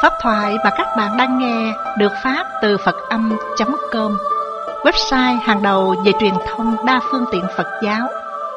Pháp thoại mà các bạn đang nghe được phát từ Phật-âm.com, website hàng đầu về truyền thông đa phương tiện Phật giáo.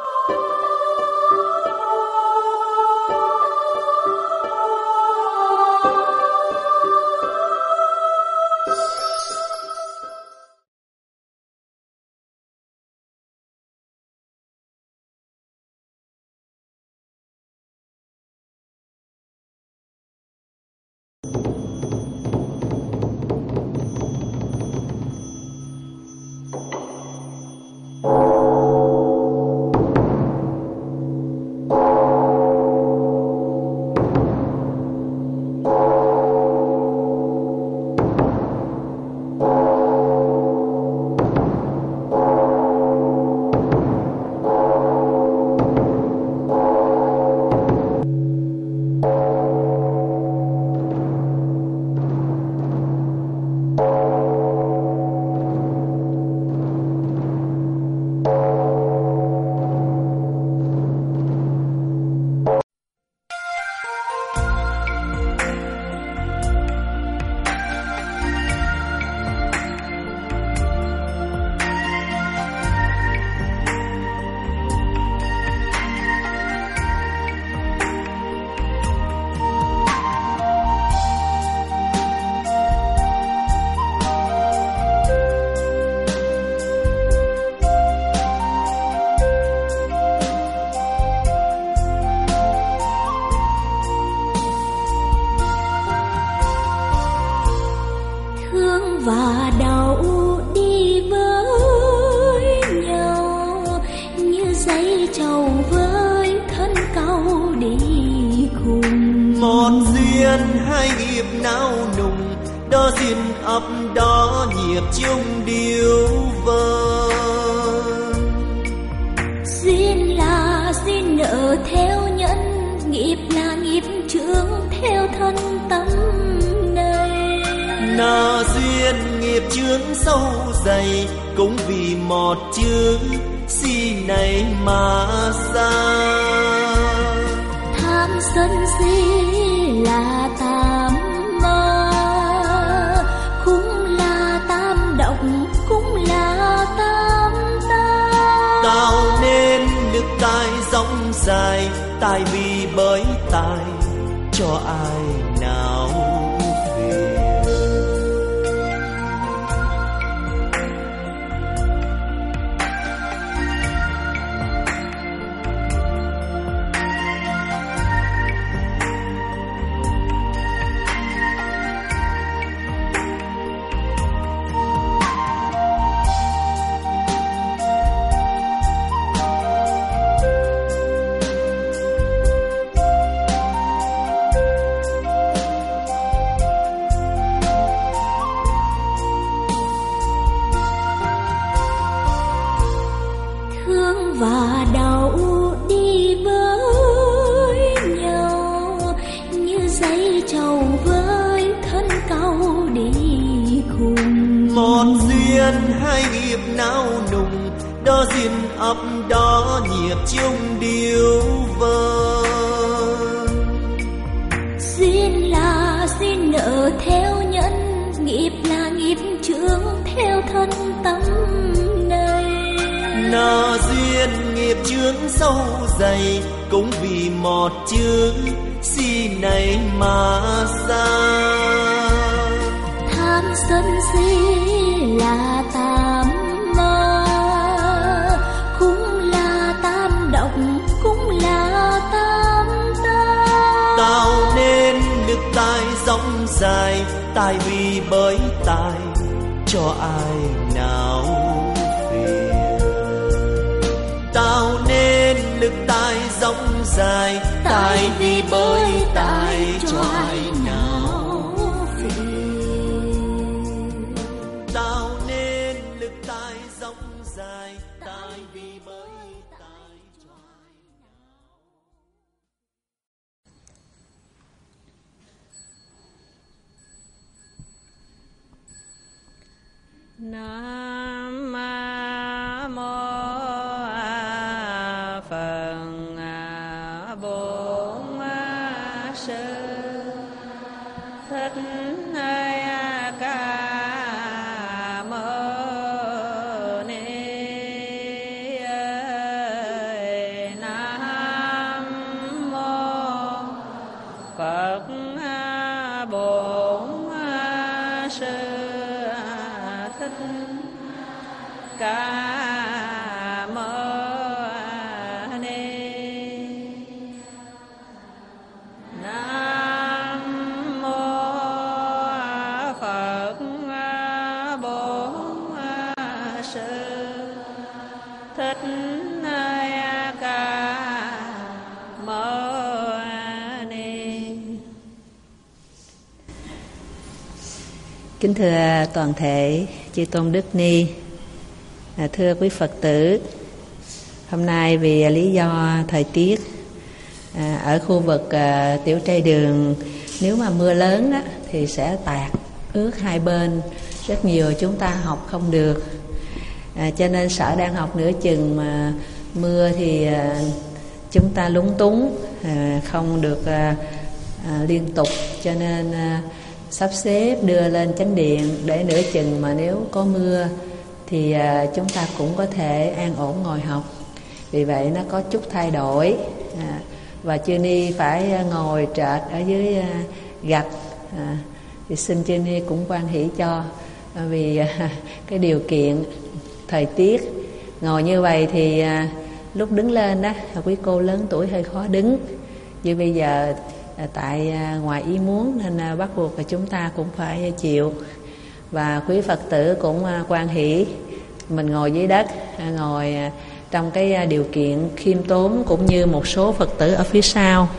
Và đau đi với nhau như dây trầu với thân câu đi cùng. Một duyên hai nghiệp nao nùng, đó duyên ấp đó nghiệp chung điêu vời. Duyên là duyên nợ theo nhân, nghiệp là nghiệp chướng theo thân tâm này. Nợ duyên nghiệp chướng sâu dày, cũng vì một chữ si này mà ra. Tham sân si là tam ma, cũng là tam độc, cũng là tam ta. Tạo nên nước tai rộng dài, tại vì bởi tài cho ai nào về. Và đau đi với nhau như dây trầu với thân câu đi cùng. Một duyên hai nghiệp nao nùng, đó duyên ấp đó nghiệp chung điêu vời. Duyên là duyên nợ theo nhân, nghiệp là nghiệp chướng theo thân tâm này. Nợ duyên nghiệp chướng sâu dày, cũng vì một chữ si này mà ra. Tham sân si là tam ma, cũng là tam độc, cũng là tam ta. Tạo nên nước tai rộng dài, tại vì bởi tài cho ai nào về. Tạo nên lực tài rộng dài, tại vì bởi tài cho ai nào về. Tạo nên lực tài rộng dài, tại vì bởi tài cho ai nào. Nam mô Phật Bổn Sư Thích Ca Mâu Ni. Nam mô Phật Bổn Sư Thích Ca Mâu Ni. Nam mô Phật Bổn Sư Thích Ca Mâu Ni. Kính thưa toàn thể chư tôn đức ni, thưa quý Phật tử, hôm nay vì lý do thời tiết ở khu vực Tiểu Trai Đường, nếu mà mưa lớn đó, thì sẽ tạt ướt hai bên, rất nhiều chúng ta học không được. Cho nên sở đang học nửa chừng mà mưa thì chúng ta lúng túng, không được liên tục, cho nên sắp xếp đưa lên chánh điện để nửa chừng mà nếu có mưa thì chúng ta cũng có thể an ổn ngồi học. Vì vậy nó có chút thay đổi, và chư ni phải ngồi trệt ở dưới gạch, thì xin chư ni cũng hoan hỷ cho, vì cái điều kiện thời tiết ngồi như vậy thì lúc đứng lên đó quý cô lớn tuổi hơi khó đứng, như bây giờ tại ngoài ý muốn nên bắt buộc là chúng ta cũng phải chịu. Và quý Phật tử cũng hoan hỷ mình ngồi dưới đất, ngồi trong cái điều kiện khiêm tốn, cũng như một số Phật tử ở phía sau.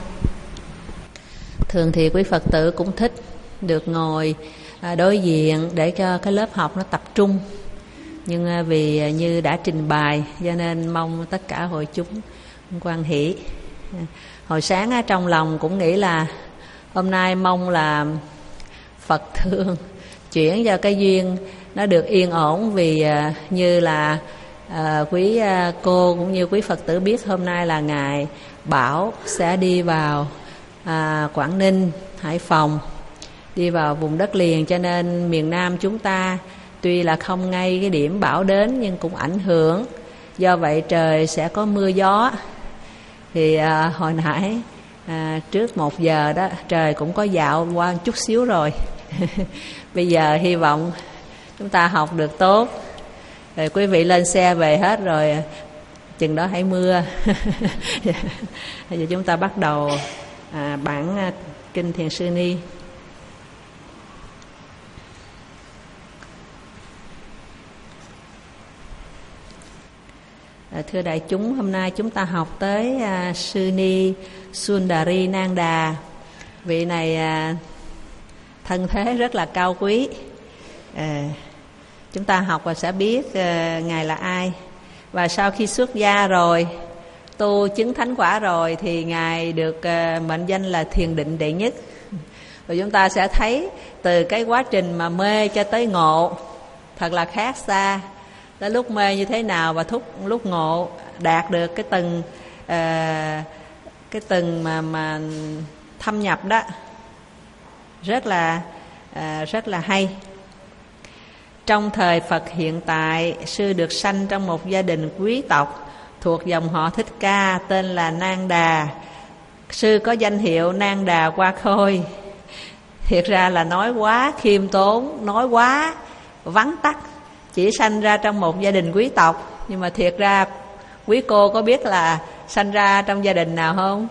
Thường thì quý Phật tử cũng thích được ngồi đối diện để cho cái lớp học nó tập trung, nhưng vì như đã trình bày cho nên mong tất cả hội chúng hoan hỷ. Hồi sáng trong lòng cũng nghĩ là hôm nay mong là Phật thương chuyển cho cái duyên nó được yên ổn, vì như là quý cô cũng như quý Phật tử biết, hôm nay là ngày bão sẽ đi vào Quảng Ninh, Hải Phòng, đi vào vùng đất liền, cho nên miền Nam chúng ta tuy là không ngay cái điểm bão đến nhưng cũng ảnh hưởng. Do vậy trời sẽ có mưa gió. Thì hồi nãy trước 1 giờ đó trời cũng có dạo qua chút xíu rồi. Bây giờ hy vọng chúng ta học được tốt. Rồi quý vị lên xe về hết rồi, chừng đó hãy mưa. Bây giờ chúng ta bắt đầu bản Kinh Thiền Sư Ni. Thưa đại chúng, hôm nay chúng ta học tới Sư Ni Sundari Nang Đà. Vị này thân thế rất là cao quý. Chúng ta học và sẽ biết Ngài là ai. Và sau khi xuất gia rồi, tu chứng thánh quả rồi, thì Ngài được mệnh danh là thiền định đệ nhất. Và chúng ta sẽ thấy từ cái quá trình mà mê cho tới ngộ thật là khác xa. Tới lúc mê như thế nào và lúc ngộ đạt được cái từng mà thâm nhập đó, rất là hay. Trong thời Phật hiện tại, sư được sanh trong một gia đình quý tộc thuộc dòng họ Thích Ca, tên là Nang Đà. Sư có danh hiệu Nang Đà Hoa Khôi. Thiệt ra là nói quá khiêm tốn, nói quá vắn tắt, chỉ sanh ra trong một gia đình quý tộc. Nhưng mà thiệt ra quý cô có biết là sanh ra trong gia đình nào không?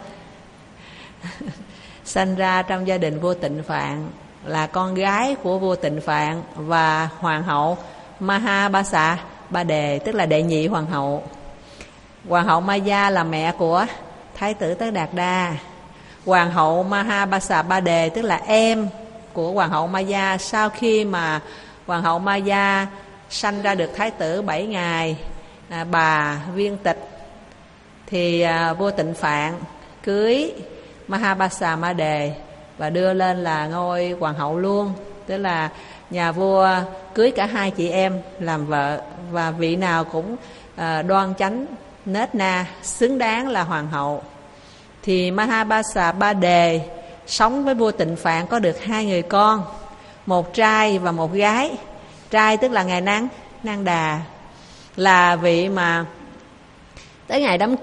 Sanh ra trong gia đình vua Tịnh Phạn, là con gái của vua Tịnh Phạn và hoàng hậu Mahabasa Ba Đề, tức là đệ nhị hoàng hậu. Hoàng hậu Maya là mẹ của Thái tử Tất Đạt Đa. Hoàng hậu Mahabasa Ba Đề tức là em của hoàng hậu Maya. Sau khi mà hoàng hậu Maya sanh ra được thái tử 7 ngày, bà viên tịch, thì vua Tịnh Phạn cưới Mahabasa Ma Đề và đưa lên là ngôi hoàng hậu luôn. Tức là nhà vua cưới cả hai chị em làm vợ, và vị nào cũng đoan chánh nết na, xứng đáng là hoàng hậu. Thì Mahabasa Ba Đề sống với vua Tịnh Phạn có được 2 người con, một trai và một gái. Trai tức là ngài Nang Đà, là vị mà tới ngày đám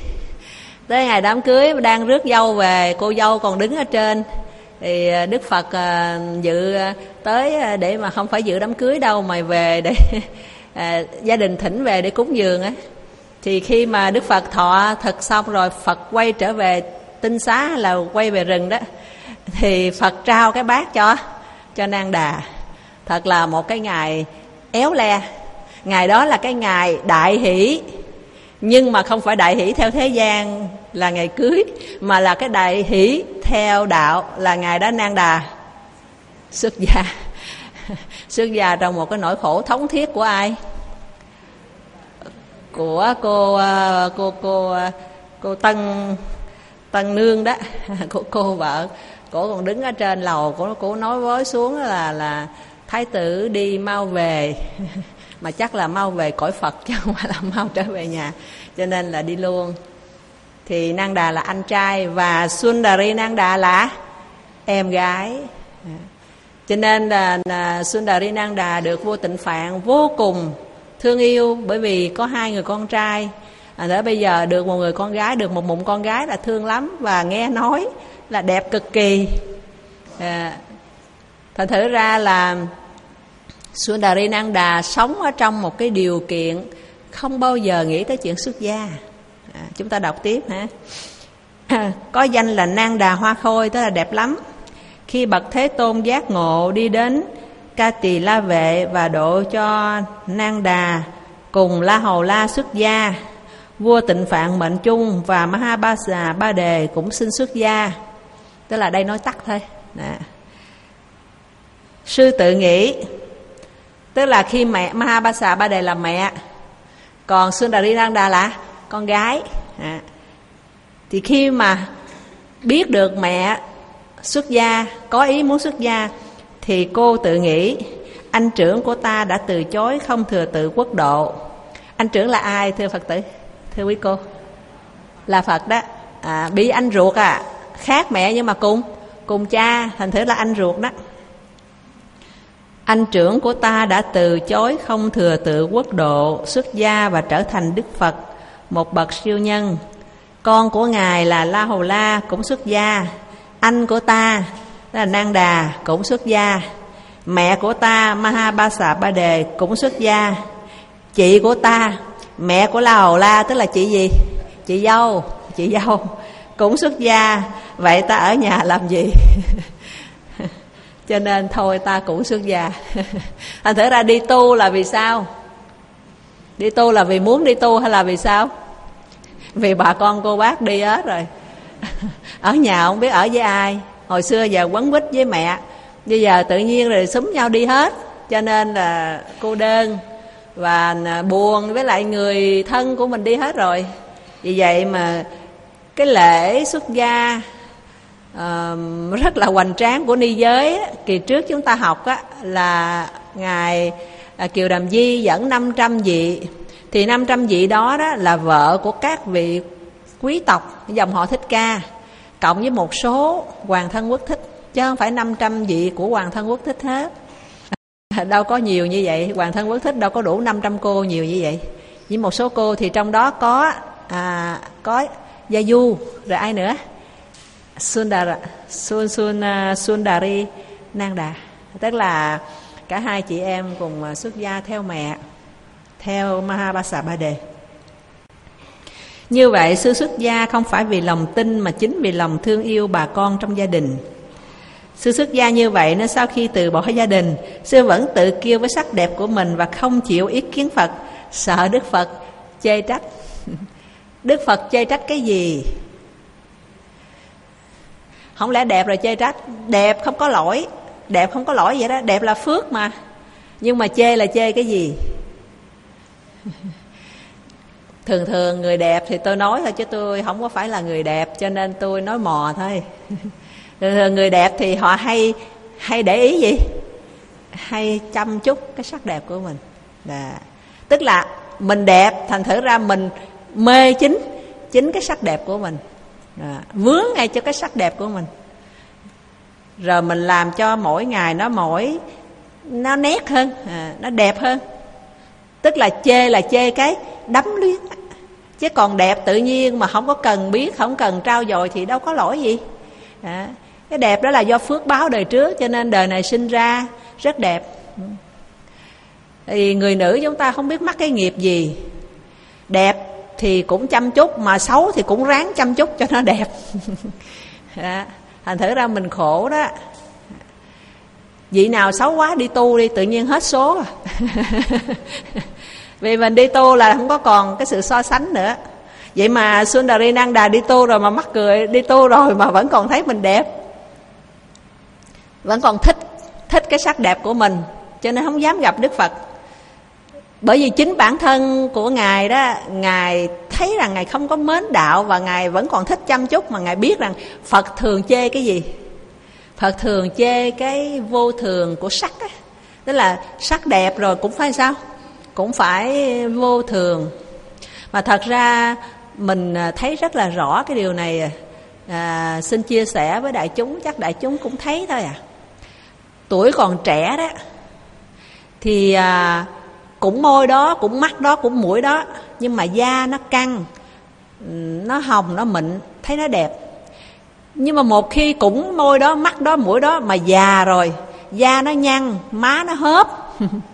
cưới đang rước dâu về, cô dâu còn đứng ở trên, thì Đức Phật dự tới để mà không phải dự đám cưới đâu, mà về để gia đình thỉnh về để cúng dường á. Thì khi mà Đức Phật thọ thực xong rồi, Phật quay trở về tinh xá hay là quay về rừng đó, thì Phật trao cái bát cho Nang Đà. Thật là một cái ngày éo le. Ngày đó là cái ngày đại hỷ, nhưng mà không phải đại hỷ theo thế gian là ngày cưới, mà là cái đại hỷ theo đạo, là ngày đó Nang Đà xuất gia. Xuất gia trong một cái nỗi khổ thống thiết của ai? Của cô Tân Nương đó, của cô vợ. Cổ còn đứng ở trên lầu, cổ nói với xuống là thái tử đi mau về, mà chắc là mau về cõi Phật chứ không phải là mau trở về nhà, cho nên là đi luôn. Thì Nang Đà là anh trai và Sundari Nang Đà là em gái. Cho nên là Sundari Nang Đà được vua Tịnh Phạn vô cùng thương yêu, bởi vì có 2 người con trai. Để bây giờ được một người con gái, được một mụn con gái là thương lắm, và nghe nói là đẹp cực kỳ. Thật thử ra là Sundari Nang Đà sống ở trong một cái điều kiện không bao giờ nghĩ tới chuyện xuất gia. Chúng ta đọc tiếp hả? Có danh là Nang Đà Hoa Khôi, tức là đẹp lắm. Khi bậc Thế Tôn giác ngộ đi đến Ca Tỳ La Vệ và độ cho Nang Đà cùng La Hầu La xuất gia, vua Tịnh Phạn mệnh chung và Mahabasa Ba Đề cũng xin xuất gia. Tức là đây nói tắt thôi. Sư tự nghĩ, tức là khi mẹ Mahabasa Ba Đề là mẹ, còn Sundari Nang Đà là con gái. Thì khi mà biết được mẹ xuất gia, có ý muốn xuất gia, thì cô tự nghĩ anh trưởng của ta đã từ chối không thừa tự quốc độ. Anh trưởng là ai thưa Phật tử, thưa quý cô? Là Phật đó. Bị anh ruột khác mẹ nhưng mà cùng cha, thành thử là anh ruột đó. Anh trưởng của ta đã từ chối không thừa tự quốc độ, xuất gia và trở thành Đức Phật, một bậc siêu nhân. Con của ngài là La Hầu La cũng xuất gia. Anh của ta là Nang Đà cũng xuất gia. Mẹ của ta Mahabasa Ba Đề cũng xuất gia. Chị của ta, mẹ của La Hầu La, tức là chị gì? Chị dâu cũng xuất gia. Vậy ta ở nhà làm gì? Cho nên thôi ta cũng xuất gia. Thành thử ra đi tu là vì sao? Đi tu là vì muốn đi tu hay là vì sao? Vì bà con cô bác đi hết rồi. Ở nhà không biết ở với ai. Hồi xưa giờ quấn quýt với mẹ, bây giờ tự nhiên rồi xúm nhau đi hết. Cho nên là cô đơn và buồn, với lại người thân của mình đi hết rồi. Vì vậy mà cái lễ xuất gia rất là hoành tráng của ni giới. Kỳ trước chúng ta học là ngài Kiều Đàm Di dẫn 500 vị. Thì 500 vị đó là vợ của các vị quý tộc dòng họ Thích Ca, cộng với một số hoàng thân quốc thích, chứ không phải 500 vị của hoàng thân quốc thích hết. Đâu có nhiều như vậy, hoàng thân quốc thích đâu có đủ 500 cô nhiều như vậy. Với một số cô thì trong đó có Gia Du, rồi ai nữa? Sundari Nang Đà. Tức là cả hai chị em cùng xuất gia theo mẹ, theo Mahabasa Ba Đề. Như vậy sư xuất gia không phải vì lòng tin, mà chính vì lòng thương yêu bà con trong gia đình. Sư xuất gia như vậy nên sau khi từ bỏ gia đình, sư vẫn tự kiêu với sắc đẹp của mình và không chịu ý kiến Phật, sợ Đức Phật chê trách. Đức Phật chê trách cái gì? Không lẽ đẹp rồi chê trách? Đẹp không có lỗi, đẹp không có lỗi vậy đó, đẹp là phước mà. Nhưng mà chê là chê cái gì? Thường người đẹp thì tôi nói thôi, chứ tôi không có phải là người đẹp, cho nên tôi nói mò thôi. Thường người đẹp thì họ hay để ý gì? Hay chăm chút cái sắc đẹp của mình. Tức là mình đẹp, thành thử ra mình mê chính cái sắc đẹp của mình, vướng ngay cho cái sắc đẹp của mình. rồi mình làm cho mỗi ngày nó nét hơn, nó đẹp hơn. Tức là chê cái đắm luyến, chứ còn đẹp tự nhiên mà không có cần biết, không cần trau dồi thì đâu có lỗi gì. Cái đẹp đó là do phước báo đời trước, cho nên đời này sinh ra rất đẹp. Thì người nữ chúng ta không biết mắc cái nghiệp gì, đẹp thì cũng chăm chút, mà xấu thì cũng ráng chăm chút cho nó đẹp. Thành thử ra mình khổ đó. Vị nào xấu quá đi tu đi, tự nhiên hết số. Vì mình đi tu là không có còn cái sự so sánh nữa. Vậy mà Sundarinanda đi tu rồi mà mắc cười, đi tu rồi mà vẫn còn thấy mình đẹp, vẫn còn thích cái sắc đẹp của mình, cho nên không dám gặp Đức Phật. Bởi vì chính bản thân của Ngài đó, Ngài thấy rằng Ngài không có mến đạo, và Ngài vẫn còn thích chăm chút, mà Ngài biết rằng Phật thường chê cái gì? Phật thường chê cái vô thường của sắc á. Tức là sắc đẹp rồi cũng phải sao? Cũng phải vô thường. Mà thật ra mình thấy rất là rõ cái điều này. Xin chia sẻ với đại chúng, chắc đại chúng cũng thấy thôi à. Tuổi còn trẻ đó thì cũng môi đó, cũng mắt đó, cũng mũi đó, nhưng mà da nó căng, nó hồng, nó mịn, thấy nó đẹp. Nhưng mà một khi cũng môi đó, mắt đó, mũi đó mà già rồi, da nó nhăn, má nó hớp,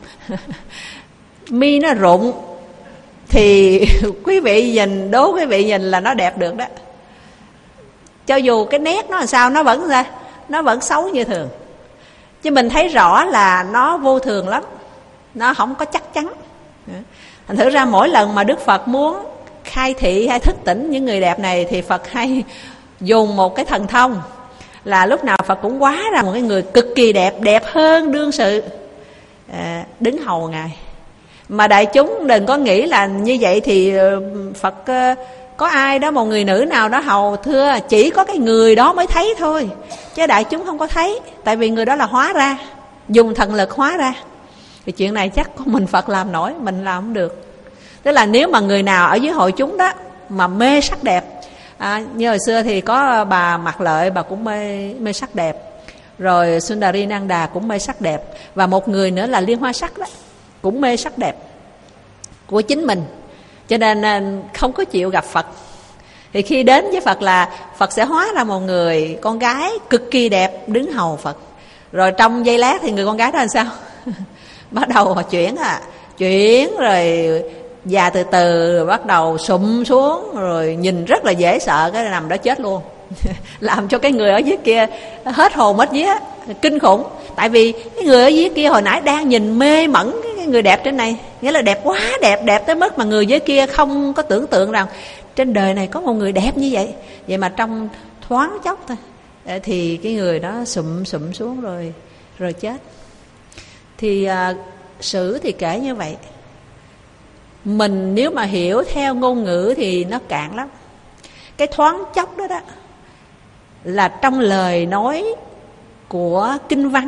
mi nó rụng, thì quý vị nhìn, đố quý vị nhìn là nó đẹp được đó. Cho dù cái nét nó làm sao, nó vẫn xấu như thường. Chứ mình thấy rõ là nó vô thường lắm, nó không có chắc chắn. Thành thử ra mỗi lần mà Đức Phật muốn khai thị hay thức tỉnh những người đẹp này, thì Phật hay dùng một cái thần thông, là lúc nào Phật cũng hóa ra một cái người cực kỳ đẹp, đẹp hơn đương sự, đứng hầu Ngài. Mà đại chúng đừng có nghĩ là như vậy thì Phật có ai đó, một người nữ nào đó hầu, thưa chỉ có cái người đó mới thấy thôi, chứ đại chúng không có thấy. Tại vì người đó là hóa ra, dùng thần lực hóa ra. Thì chuyện này chắc có mình Phật làm nổi, mình làm không được. Tức là nếu mà người nào ở dưới hội chúng đó mà mê sắc đẹp, như hồi xưa thì có bà Mạc Lợi, bà cũng mê sắc đẹp, rồi Sundarinanda cũng mê sắc đẹp, và một người nữa là Liên Hoa Sắc đó cũng mê sắc đẹp của chính mình, cho nên không có chịu gặp Phật. Thì khi đến với Phật là Phật sẽ hóa ra một người con gái cực kỳ đẹp đứng hầu Phật. Rồi trong giây lát thì người con gái đó làm sao? Bắt đầu chuyển rồi già từ từ, rồi bắt đầu sụm xuống, rồi nhìn rất là dễ sợ, cái nằm đó chết luôn. Làm cho cái người ở dưới kia hết hồn hết vía, kinh khủng. Tại vì cái người ở dưới kia hồi nãy đang nhìn mê mẩn cái người đẹp trên này, nghĩa là đẹp quá, đẹp tới mức mà người dưới kia không có tưởng tượng rằng trên đời này có một người đẹp như vậy. Vậy mà trong thoáng chốc thôi thì cái người đó sụm xuống rồi chết. Thì sử thì kể như vậy. Mình nếu mà hiểu theo ngôn ngữ thì nó cạn lắm. Cái thoáng chốc đó là trong lời nói của kinh văn,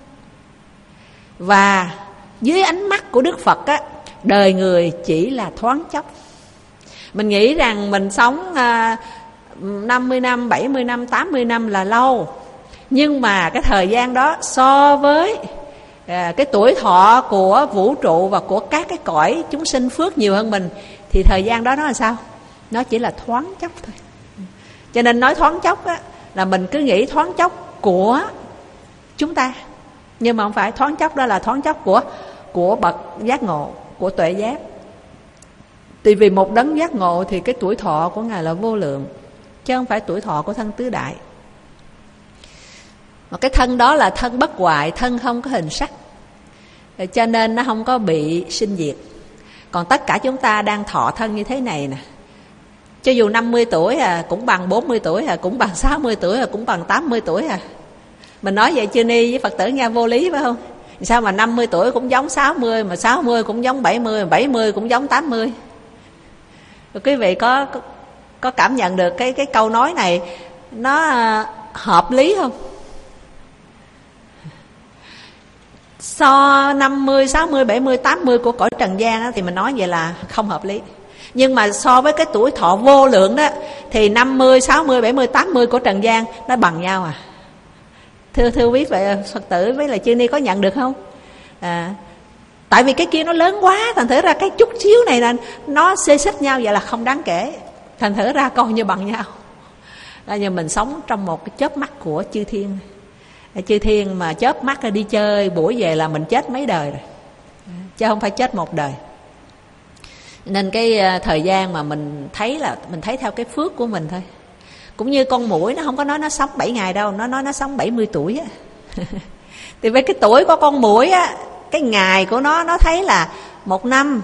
và dưới ánh mắt của Đức Phật á, đời người chỉ là thoáng chốc. Mình nghĩ rằng mình sống 50 năm, 70 năm, 80 năm là lâu, nhưng mà cái thời gian đó so với cái tuổi thọ của vũ trụ và của các cái cõi chúng sinh phước nhiều hơn mình, thì thời gian đó nó là sao? Nó chỉ là thoáng chốc thôi. Cho nên nói thoáng chốc á, là mình cứ nghĩ thoáng chốc của chúng ta, nhưng mà không phải. Thoáng chốc đó là thoáng chốc của bậc giác ngộ, của tuệ giác. Tại vì một đấng giác ngộ thì cái tuổi thọ của Ngài là vô lượng, chứ không phải tuổi thọ của thân tứ đại. Mà cái thân đó là thân bất hoại, thân không có hình sắc, cho nên nó không có bị sinh diệt. Còn tất cả chúng ta đang thọ thân như thế này nè, cho dù 50 tuổi cũng bằng 40 tuổi cũng bằng 60 tuổi cũng bằng 80 tuổi Mình nói vậy chưa ni với Phật tử nghe vô lý phải không? Sao mà 50 tuổi cũng giống 60, mà 60 cũng giống 70, 70 cũng giống 80? Rồi quý vị có cảm nhận được cái câu nói này nó hợp lý không? So 50, 60, 70, 80 của cõi trần gian đó, thì mình nói vậy là không hợp lý. Nhưng mà so với cái tuổi thọ vô lượng đó, thì 50, 60, 70, 80 của trần gian nó bằng nhau Thưa quý vị Phật tử với là chư ni có nhận được không? Tại vì cái kia nó lớn quá, thành thử ra cái chút xíu này là nó xê xích nhau, vậy là không đáng kể, thành thử ra coi như bằng nhau. Như mình sống trong một cái chớp mắt của chư thiên. Chư thiên mà chớp mắt đi chơi buổi về là mình chết mấy đời rồi, chứ không phải chết một đời. Nên cái thời gian mà mình thấy là mình thấy theo cái phước của mình thôi. Cũng như con muỗi, nó không có nói nó sống 7 ngày đâu, nó nói nó sống 70 tuổi á. Thì với cái tuổi của con muỗi á, cái ngày của nó thấy là 1 năm,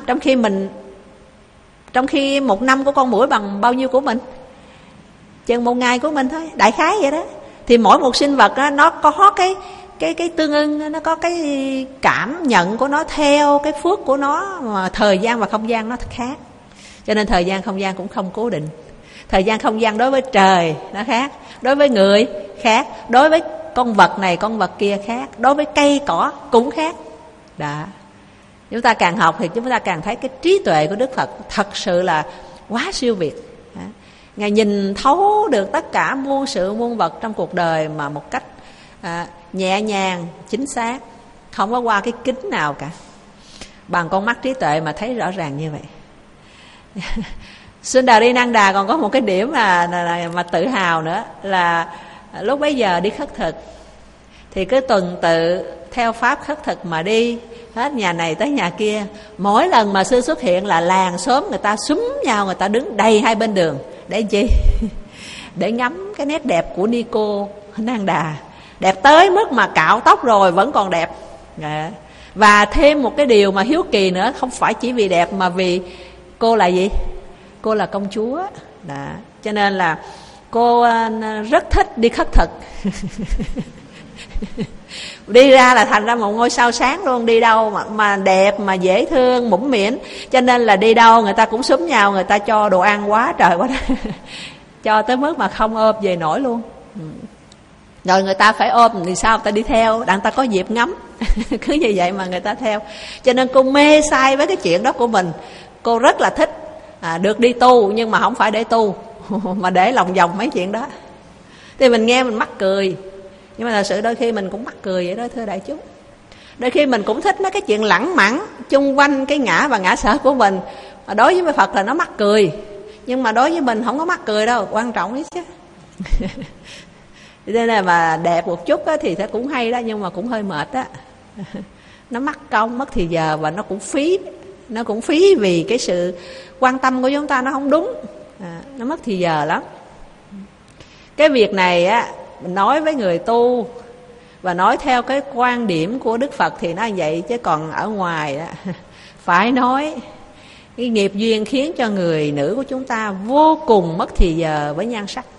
trong khi 1 năm của con muỗi bằng bao nhiêu của mình? Chừng 1 ngày của mình thôi, đại khái vậy đó. Thì mỗi một sinh vật á, nó có cái tương ưng, nó có cái cảm nhận của nó theo cái phước của nó, mà thời gian và không gian nó khác. Cho nên thời gian không gian cũng không cố định. Thời gian không gian đối với trời nó khác, đối với người khác, đối với con vật này con vật kia khác, đối với cây cỏ cũng khác. Đó. Chúng ta càng học thì chúng ta càng thấy cái trí tuệ của Đức Phật thật sự là quá siêu việt. Ngài nhìn thấu được tất cả muôn sự muôn vật trong cuộc đời mà một cách nhẹ nhàng, chính xác, không có qua cái kính nào cả, bằng con mắt trí tuệ mà thấy rõ ràng như vậy. Sundarinanda còn có một cái điểm mà tự hào nữa là lúc bấy giờ đi khất thực thì cứ tuần tự theo pháp khất thực mà đi hết nhà này tới nhà kia. Mỗi lần mà sư xuất hiện là làng xóm người ta xúm nhau, người ta đứng đầy hai bên đường. Để chi? Để ngắm cái nét đẹp của Nico Nanda. Đẹp tới mức mà cạo tóc rồi vẫn còn đẹp. Và thêm một cái điều mà hiếu kỳ nữa, không phải chỉ vì đẹp mà vì cô là gì? Cô là công chúa. Đó. Cho nên là cô rất thích đi khất thực. Đi ra là thành ra một ngôi sao sáng luôn. Đi đâu mà đẹp, mà dễ thương, mũm mĩm. Cho nên là đi đâu người ta cũng xúm nhau, người ta cho đồ ăn quá trời quá đó. Cho tới mức mà không ôm về nổi luôn. Rồi người ta phải ôm thì sao, người ta đi theo, đặng ta có dịp ngắm. Cứ như vậy mà người ta theo. Cho nên cô mê say với cái chuyện đó của mình. Cô rất là thích được đi tu, nhưng mà không phải để tu mà để lòng vòng mấy chuyện đó. Thì mình nghe mình mắc cười, nhưng mà thật sự đôi khi mình cũng mắc cười vậy đó thưa đại chúng. Đôi khi mình cũng thích mấy cái chuyện lẳng mẳng chung quanh cái ngã và ngã sở của mình, mà đối với Phật là nó mắc cười, nhưng mà đối với mình không có mắc cười đâu, quan trọng ấy chứ. Thế nên mà đẹp một chút á, thì cũng hay đó, nhưng mà cũng hơi mệt á. Nó mất công, mất thì giờ, và nó cũng phí vì cái sự quan tâm của chúng ta nó không đúng. Nó mất thì giờ lắm. Cái việc này á, mình nói với người tu và nói theo cái quan điểm của Đức Phật thì nó như vậy, chứ còn ở ngoài á, phải nói cái nghiệp duyên khiến cho người nữ của chúng ta vô cùng mất thì giờ với nhan sắc.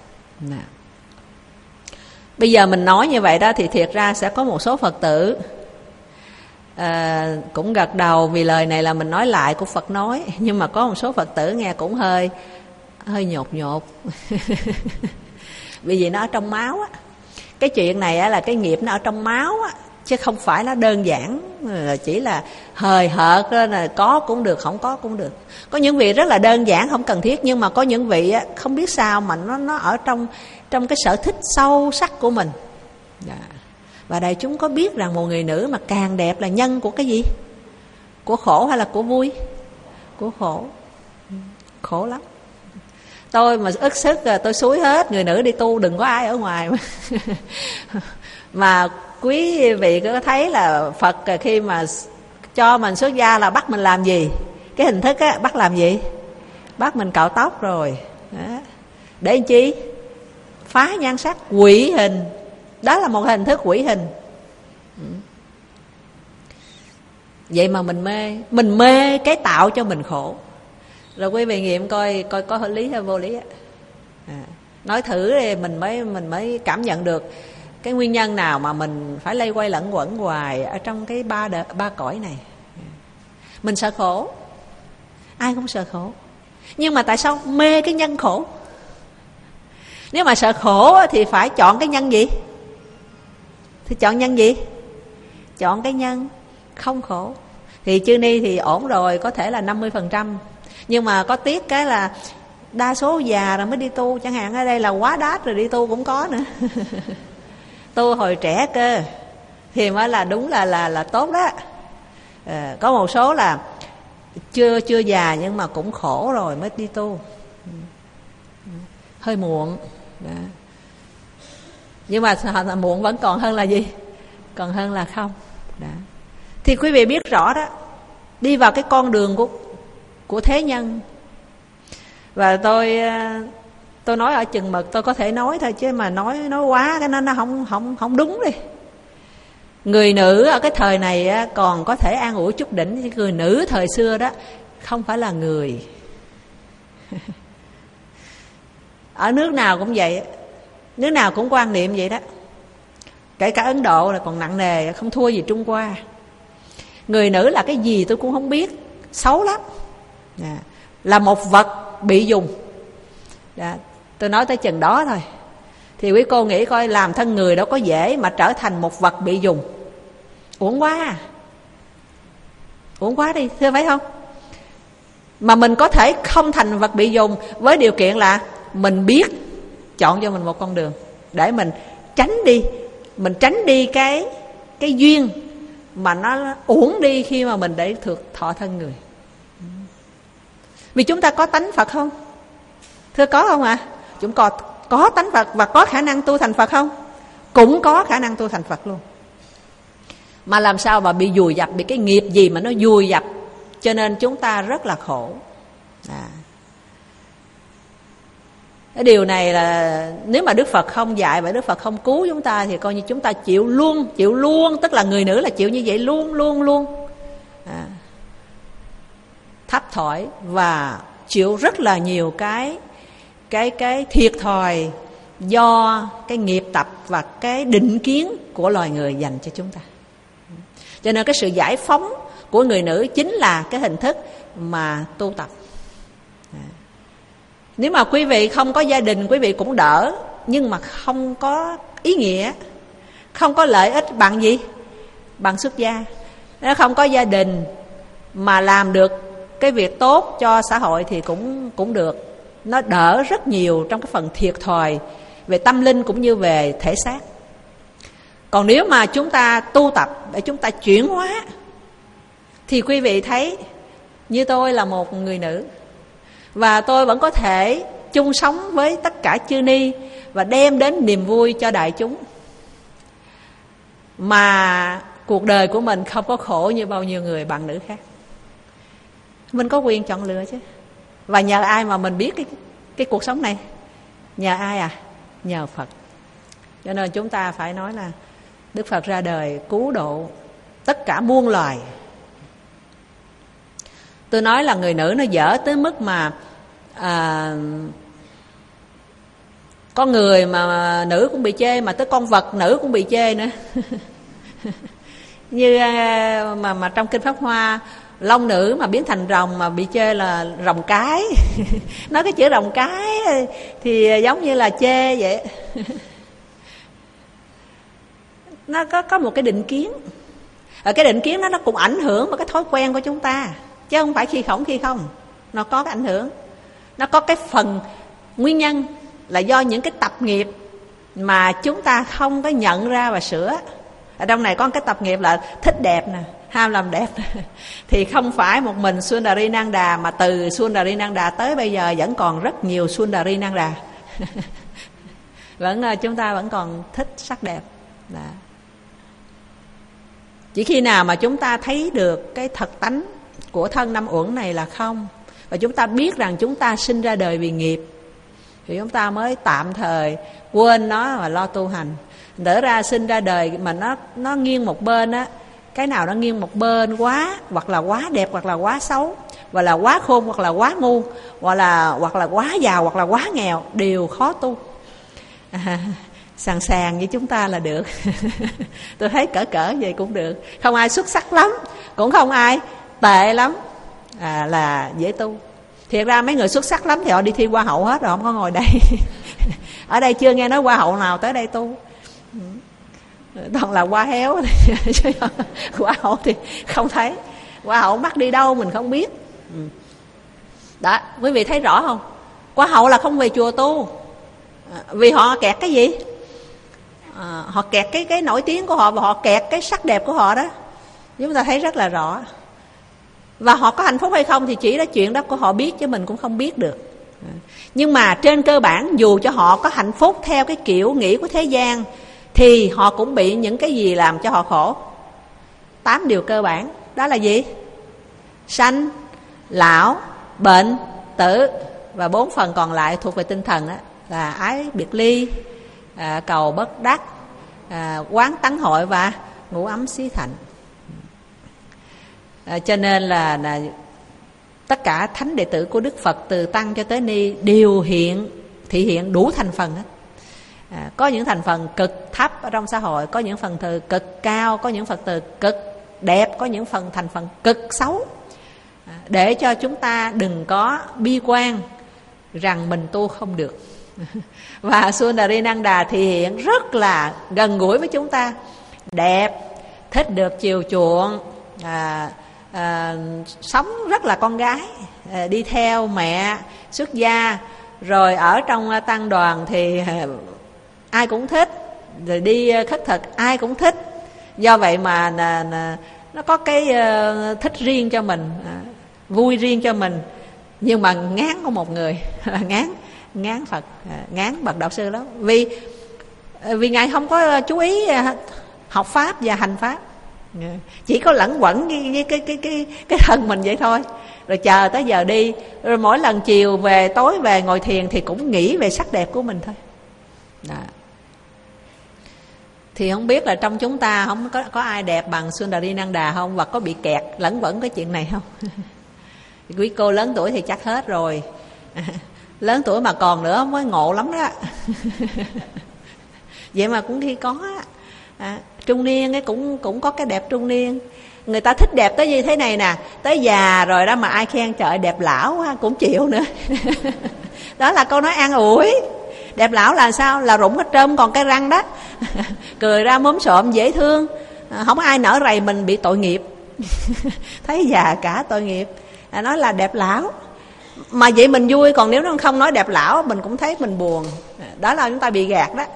Bây giờ mình nói như vậy đó thì thiệt ra sẽ có một số Phật tử cũng gật đầu, vì lời này là mình nói lại của Phật nói. Nhưng mà có một số Phật tử nghe cũng hơi nhột. Vì vậy nó ở trong máu á. Cái chuyện này á, là cái nghiệp nó ở trong máu á, chứ không phải nó đơn giản chỉ là hời hợt là có cũng được, không có cũng được. Có những vị rất là đơn giản, không cần thiết, nhưng mà có những vị á, không biết sao mà nó ở trong cái sở thích sâu sắc của mình. Và đại chúng có biết rằng một người nữ mà càng đẹp là nhân của cái gì? Của khổ hay là của vui? Của khổ. Khổ lắm. Tôi mà ức sức tôi xúi hết người nữ đi tu, đừng có ai ở ngoài. Mà quý vị có thấy là Phật khi mà cho mình xuất gia là bắt mình làm gì? Cái hình thức á, bắt làm gì? Bắt mình cạo tóc rồi. Đó. Để làm chi? Phá nhan sắc, quỷ hình. Đó là một hình thức quỷ hình. Vậy mà mình mê cái tạo cho mình khổ. Rồi quý vị nghiệm coi có lý hay vô lý. Nói thử đi mình mới cảm nhận được cái nguyên nhân nào mà mình phải lây quay lẫn quẩn hoài ở trong cái ba cõi này. Mình sợ khổ, ai cũng sợ khổ, nhưng mà tại sao mê cái nhân khổ? Nếu mà sợ khổ thì phải chọn cái nhân gì? Thì chọn nhân gì? Chọn cái nhân không khổ. Thì chư ni thì ổn rồi, có thể là 50%. Nhưng mà có tiếc cái là đa số già rồi mới đi tu. Chẳng hạn ở đây là quá đát rồi đi tu cũng có nữa. tu hồi trẻ cơ thì mới là đúng là tốt đó. Có một số là chưa già nhưng mà cũng khổ rồi mới đi tu, hơi muộn đó. Nhưng mà muộn vẫn còn hơn là gì? Còn hơn là không đó. Thì quý vị biết rõ đó, đi vào cái con đường của thế nhân. Và tôi nói ở chừng mực, tôi có thể nói thôi chứ mà nói quá cái nó không đúng đi. Người nữ ở cái thời này còn có thể an ủi chút đỉnh, chứ người nữ thời xưa đó không phải là người. Ở nước nào cũng vậy, nước nào cũng quan niệm vậy đó. Kể cả Ấn Độ là còn nặng nề, không thua gì Trung Hoa. Người nữ là cái gì tôi cũng không biết, xấu lắm, là một vật bị dùng. Tôi nói tới chừng đó thôi. Thì quý cô nghĩ coi, làm thân người đâu có dễ mà trở thành một vật bị dùng. Uổng quá, uổng quá đi, thưa phải không? Mà mình có thể không thành vật bị dùng với điều kiện là mình biết chọn cho mình một con đường để mình tránh đi cái duyên mà nó uổng đi khi mà mình để thực thọ thân người. Vì chúng ta có tánh Phật không? Thưa có không ạ? Chúng có tánh Phật và có khả năng tu thành Phật không? Cũng có khả năng tu thành Phật luôn. Mà làm sao mà bị vùi dập, bị cái nghiệp gì mà nó vùi dập, cho nên chúng ta rất là khổ. Cái điều này là nếu mà Đức Phật không dạy và Đức Phật không cứu chúng ta thì coi như chúng ta chịu luôn, tức là người nữ là chịu như vậy luôn. Thấp thỏi và chịu rất là nhiều cái thiệt thòi do cái nghiệp tập và cái định kiến của loài người dành cho chúng ta. Cho nên cái sự giải phóng của người nữ chính là cái hình thức mà tu tập. Nếu mà quý vị không có gia đình, quý vị cũng đỡ, nhưng mà không có ý nghĩa, không có lợi ích bằng gì? Bằng xuất gia. Nếu không có gia đình mà làm được cái việc tốt cho xã hội thì cũng được. Nó đỡ rất nhiều trong cái phần thiệt thòi về tâm linh cũng như về thể xác. Còn nếu mà chúng ta tu tập để chúng ta chuyển hóa thì quý vị thấy như tôi là một người nữ và tôi vẫn có thể chung sống với tất cả chư ni và đem đến niềm vui cho đại chúng, mà cuộc đời của mình không có khổ như bao nhiêu người bạn nữ khác. Mình có quyền chọn lựa chứ. Và nhờ ai mà mình biết cái cuộc sống này? Nhờ ai à? Nhờ Phật. Cho nên chúng ta phải nói là Đức Phật ra đời cứu độ tất cả muôn loài. Tôi nói là người nữ nó dở tới mức mà con người mà nữ cũng bị chê, mà tới con vật nữ cũng bị chê nữa. Như mà trong Kinh Pháp Hoa, long nữ mà biến thành rồng mà bị chê là rồng cái. Nói cái chữ rồng cái thì giống như là chê vậy. Nó có một cái định kiến. Cái định kiến đó nó cũng ảnh hưởng vào cái thói quen của chúng ta, chứ không phải khi không. Nó có cái ảnh hưởng. Nó có cái phần nguyên nhân là do những cái tập nghiệp mà chúng ta không có nhận ra và sửa. Ở trong này có cái tập nghiệp là thích đẹp nè, ham làm đẹp nè. Thì không phải một mình Sundarinanda, mà từ Sundarinanda tới bây giờ vẫn còn rất nhiều Sundarinanda. Chúng ta vẫn còn thích sắc đẹp. Đó. Chỉ khi nào mà chúng ta thấy được cái thật tánh của thân năm uẩn này là không, và chúng ta biết rằng chúng ta sinh ra đời vì nghiệp, thì chúng ta mới tạm thời quên nó và lo tu hành. Đỡ ra sinh ra đời mà nó nghiêng một bên á, cái nào nó nghiêng một bên quá, hoặc là quá đẹp hoặc là quá xấu, hoặc là quá khôn hoặc là quá ngu, hoặc là quá giàu hoặc là quá nghèo, đều khó tu. Sàn với chúng ta là được. Tôi thấy cỡ vậy cũng được. Không ai xuất sắc lắm, cũng không ai tệ lắm, là dễ tu. Thiệt ra mấy người xuất sắc lắm thì họ đi thi hoa hậu hết rồi, không có ngồi đây. Ở đây chưa nghe nói hoa hậu nào tới đây tu, toàn là hoa héo. Hoa hậu thì không thấy. Hoa hậu mắc đi đâu mình không biết. Đó, quý vị thấy rõ không? Hoa hậu là không về chùa tu, vì họ kẹt cái gì? họ kẹt cái nổi tiếng của họ, và họ kẹt cái sắc đẹp của họ đó. Chúng ta thấy rất là rõ. Và họ có hạnh phúc hay không thì chỉ là chuyện đó của họ biết, chứ mình cũng không biết được. Nhưng mà trên cơ bản, dù cho họ có hạnh phúc theo cái kiểu nghĩ của thế gian, thì họ cũng bị những cái gì làm cho họ khổ. 8 điều cơ bản. Đó là gì? Sanh, lão, bệnh, tử. Và 4 phần còn lại thuộc về tinh thần đó, là ái biệt ly, cầu bất đắc, quán tắng hội và ngủ ấm xí thạnh. Cho nên là tất cả thánh đệ tử của Đức Phật, từ tăng cho tới ni, đều thị hiện đủ thành phần hết. Có những thành phần cực thấp ở trong xã hội, có những phần từ cực cao, có những Phật tử cực đẹp, có những thành phần cực xấu, để cho chúng ta đừng có bi quan rằng mình tu không được. Và Sundarinanda thì hiện rất là gần gũi với chúng ta, đẹp, thích được chiều chuộng, sống rất là con gái, đi theo mẹ xuất gia, rồi ở trong tăng đoàn thì ai cũng thích, rồi đi khất thực ai cũng thích. Do vậy mà nó có cái thích riêng cho mình, vui riêng cho mình. Nhưng mà ngán có một người ngán Phật, ngán bậc đạo sư lắm. Vì Ngài không có chú ý học pháp và hành pháp, chỉ có lẫn quẩn với cái thân mình vậy thôi. Rồi chờ tới giờ đi, rồi mỗi lần chiều về, tối về ngồi thiền thì cũng nghĩ về sắc đẹp của mình thôi. Đó. Thì không biết là trong chúng ta không có ai đẹp bằng Sundarinanda không, và có bị kẹt lẫn quẩn cái chuyện này không? Quý cô lớn tuổi thì chắc hết rồi. Lớn tuổi mà còn nữa mới ngộ lắm đó. Vậy mà cũng khi có trung niên ấy cũng có cái đẹp trung niên. Người ta thích đẹp tới như thế này nè, tới già rồi đó mà ai khen trời đẹp lão cũng chịu nữa. Đó là câu nói an ủi. Đẹp lão là sao? Là rụng hết trơn còn cái răng đó. Cười ra móm xộm dễ thương, không ai nở rầy mình bị tội nghiệp. Thấy già cả tội nghiệp. Nói là đẹp lão. Mà vậy mình vui, còn nếu nó không nói đẹp lão mình cũng thấy mình buồn. Đó là chúng ta bị gạt đó.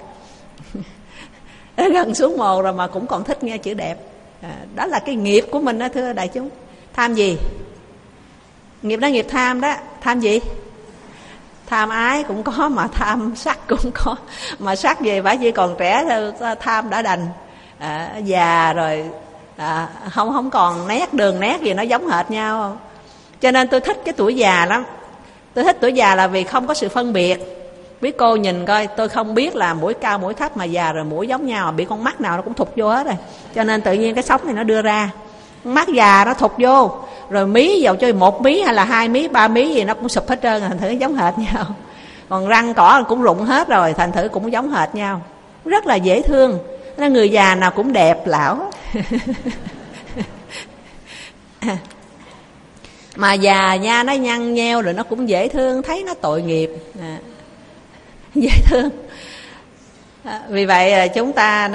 Gần xuống mồ rồi mà cũng còn thích nghe chữ đẹp. Đó là cái nghiệp của mình đó thưa đại chúng. Tham gì? Nghiệp đó nghiệp tham đó. Tham gì? Tham ái cũng có, mà tham sắc cũng có. Mà sắc về phải chỉ còn trẻ thôi, tham đã đành. Già rồi không còn nét đường nét gì nó giống hệt nhau không? Cho nên tôi thích cái tuổi già lắm. Tôi thích tuổi già là vì không có sự phân biệt. Quý cô nhìn coi, tôi không biết là mũi cao mũi thấp, mà già rồi mũi giống nhau, bị con mắt nào nó cũng thụt vô hết rồi. Cho nên tự nhiên cái sóng này nó đưa ra. Mắt già nó thụt vô, rồi mí vào chơi 1 mí hay là 2 mí 3 mí gì nó cũng sụp hết trơn, thành thử giống hệt nhau. Còn răng cỏ cũng rụng hết rồi, thành thử cũng giống hệt nhau. Rất là dễ thương. Nên người già nào cũng đẹp lão. Mà già nha, nó nhăn nheo rồi nó cũng dễ thương, thấy nó tội nghiệp. Dễ thương. Vì vậy chúng ta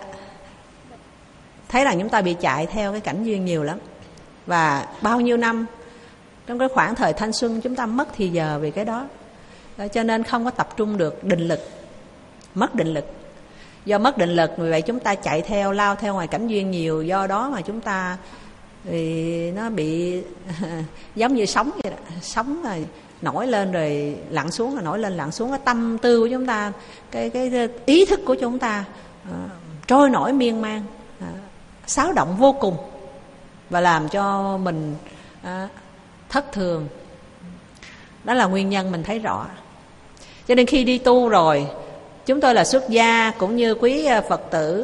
thấy rằng chúng ta bị chạy theo cái cảnh duyên nhiều lắm. Và bao nhiêu năm trong cái khoảng thời thanh xuân chúng ta mất thì giờ vì cái đó. Cho nên không có tập trung được định lực, mất định lực. Do mất định lực, vì vậy chúng ta chạy theo, lao theo ngoài cảnh duyên nhiều. Do đó mà chúng ta thì nó bị giống như sóng vậy đó. Sóng rồi nổi lên rồi lặn xuống, rồi nổi lên lặn xuống. Cái tâm tư của chúng ta, cái ý thức của chúng ta trôi nổi miên man, xáo động vô cùng, và làm cho mình thất thường. Đó là nguyên nhân mình thấy rõ. Cho nên khi đi tu rồi, chúng tôi là xuất gia cũng như quý Phật tử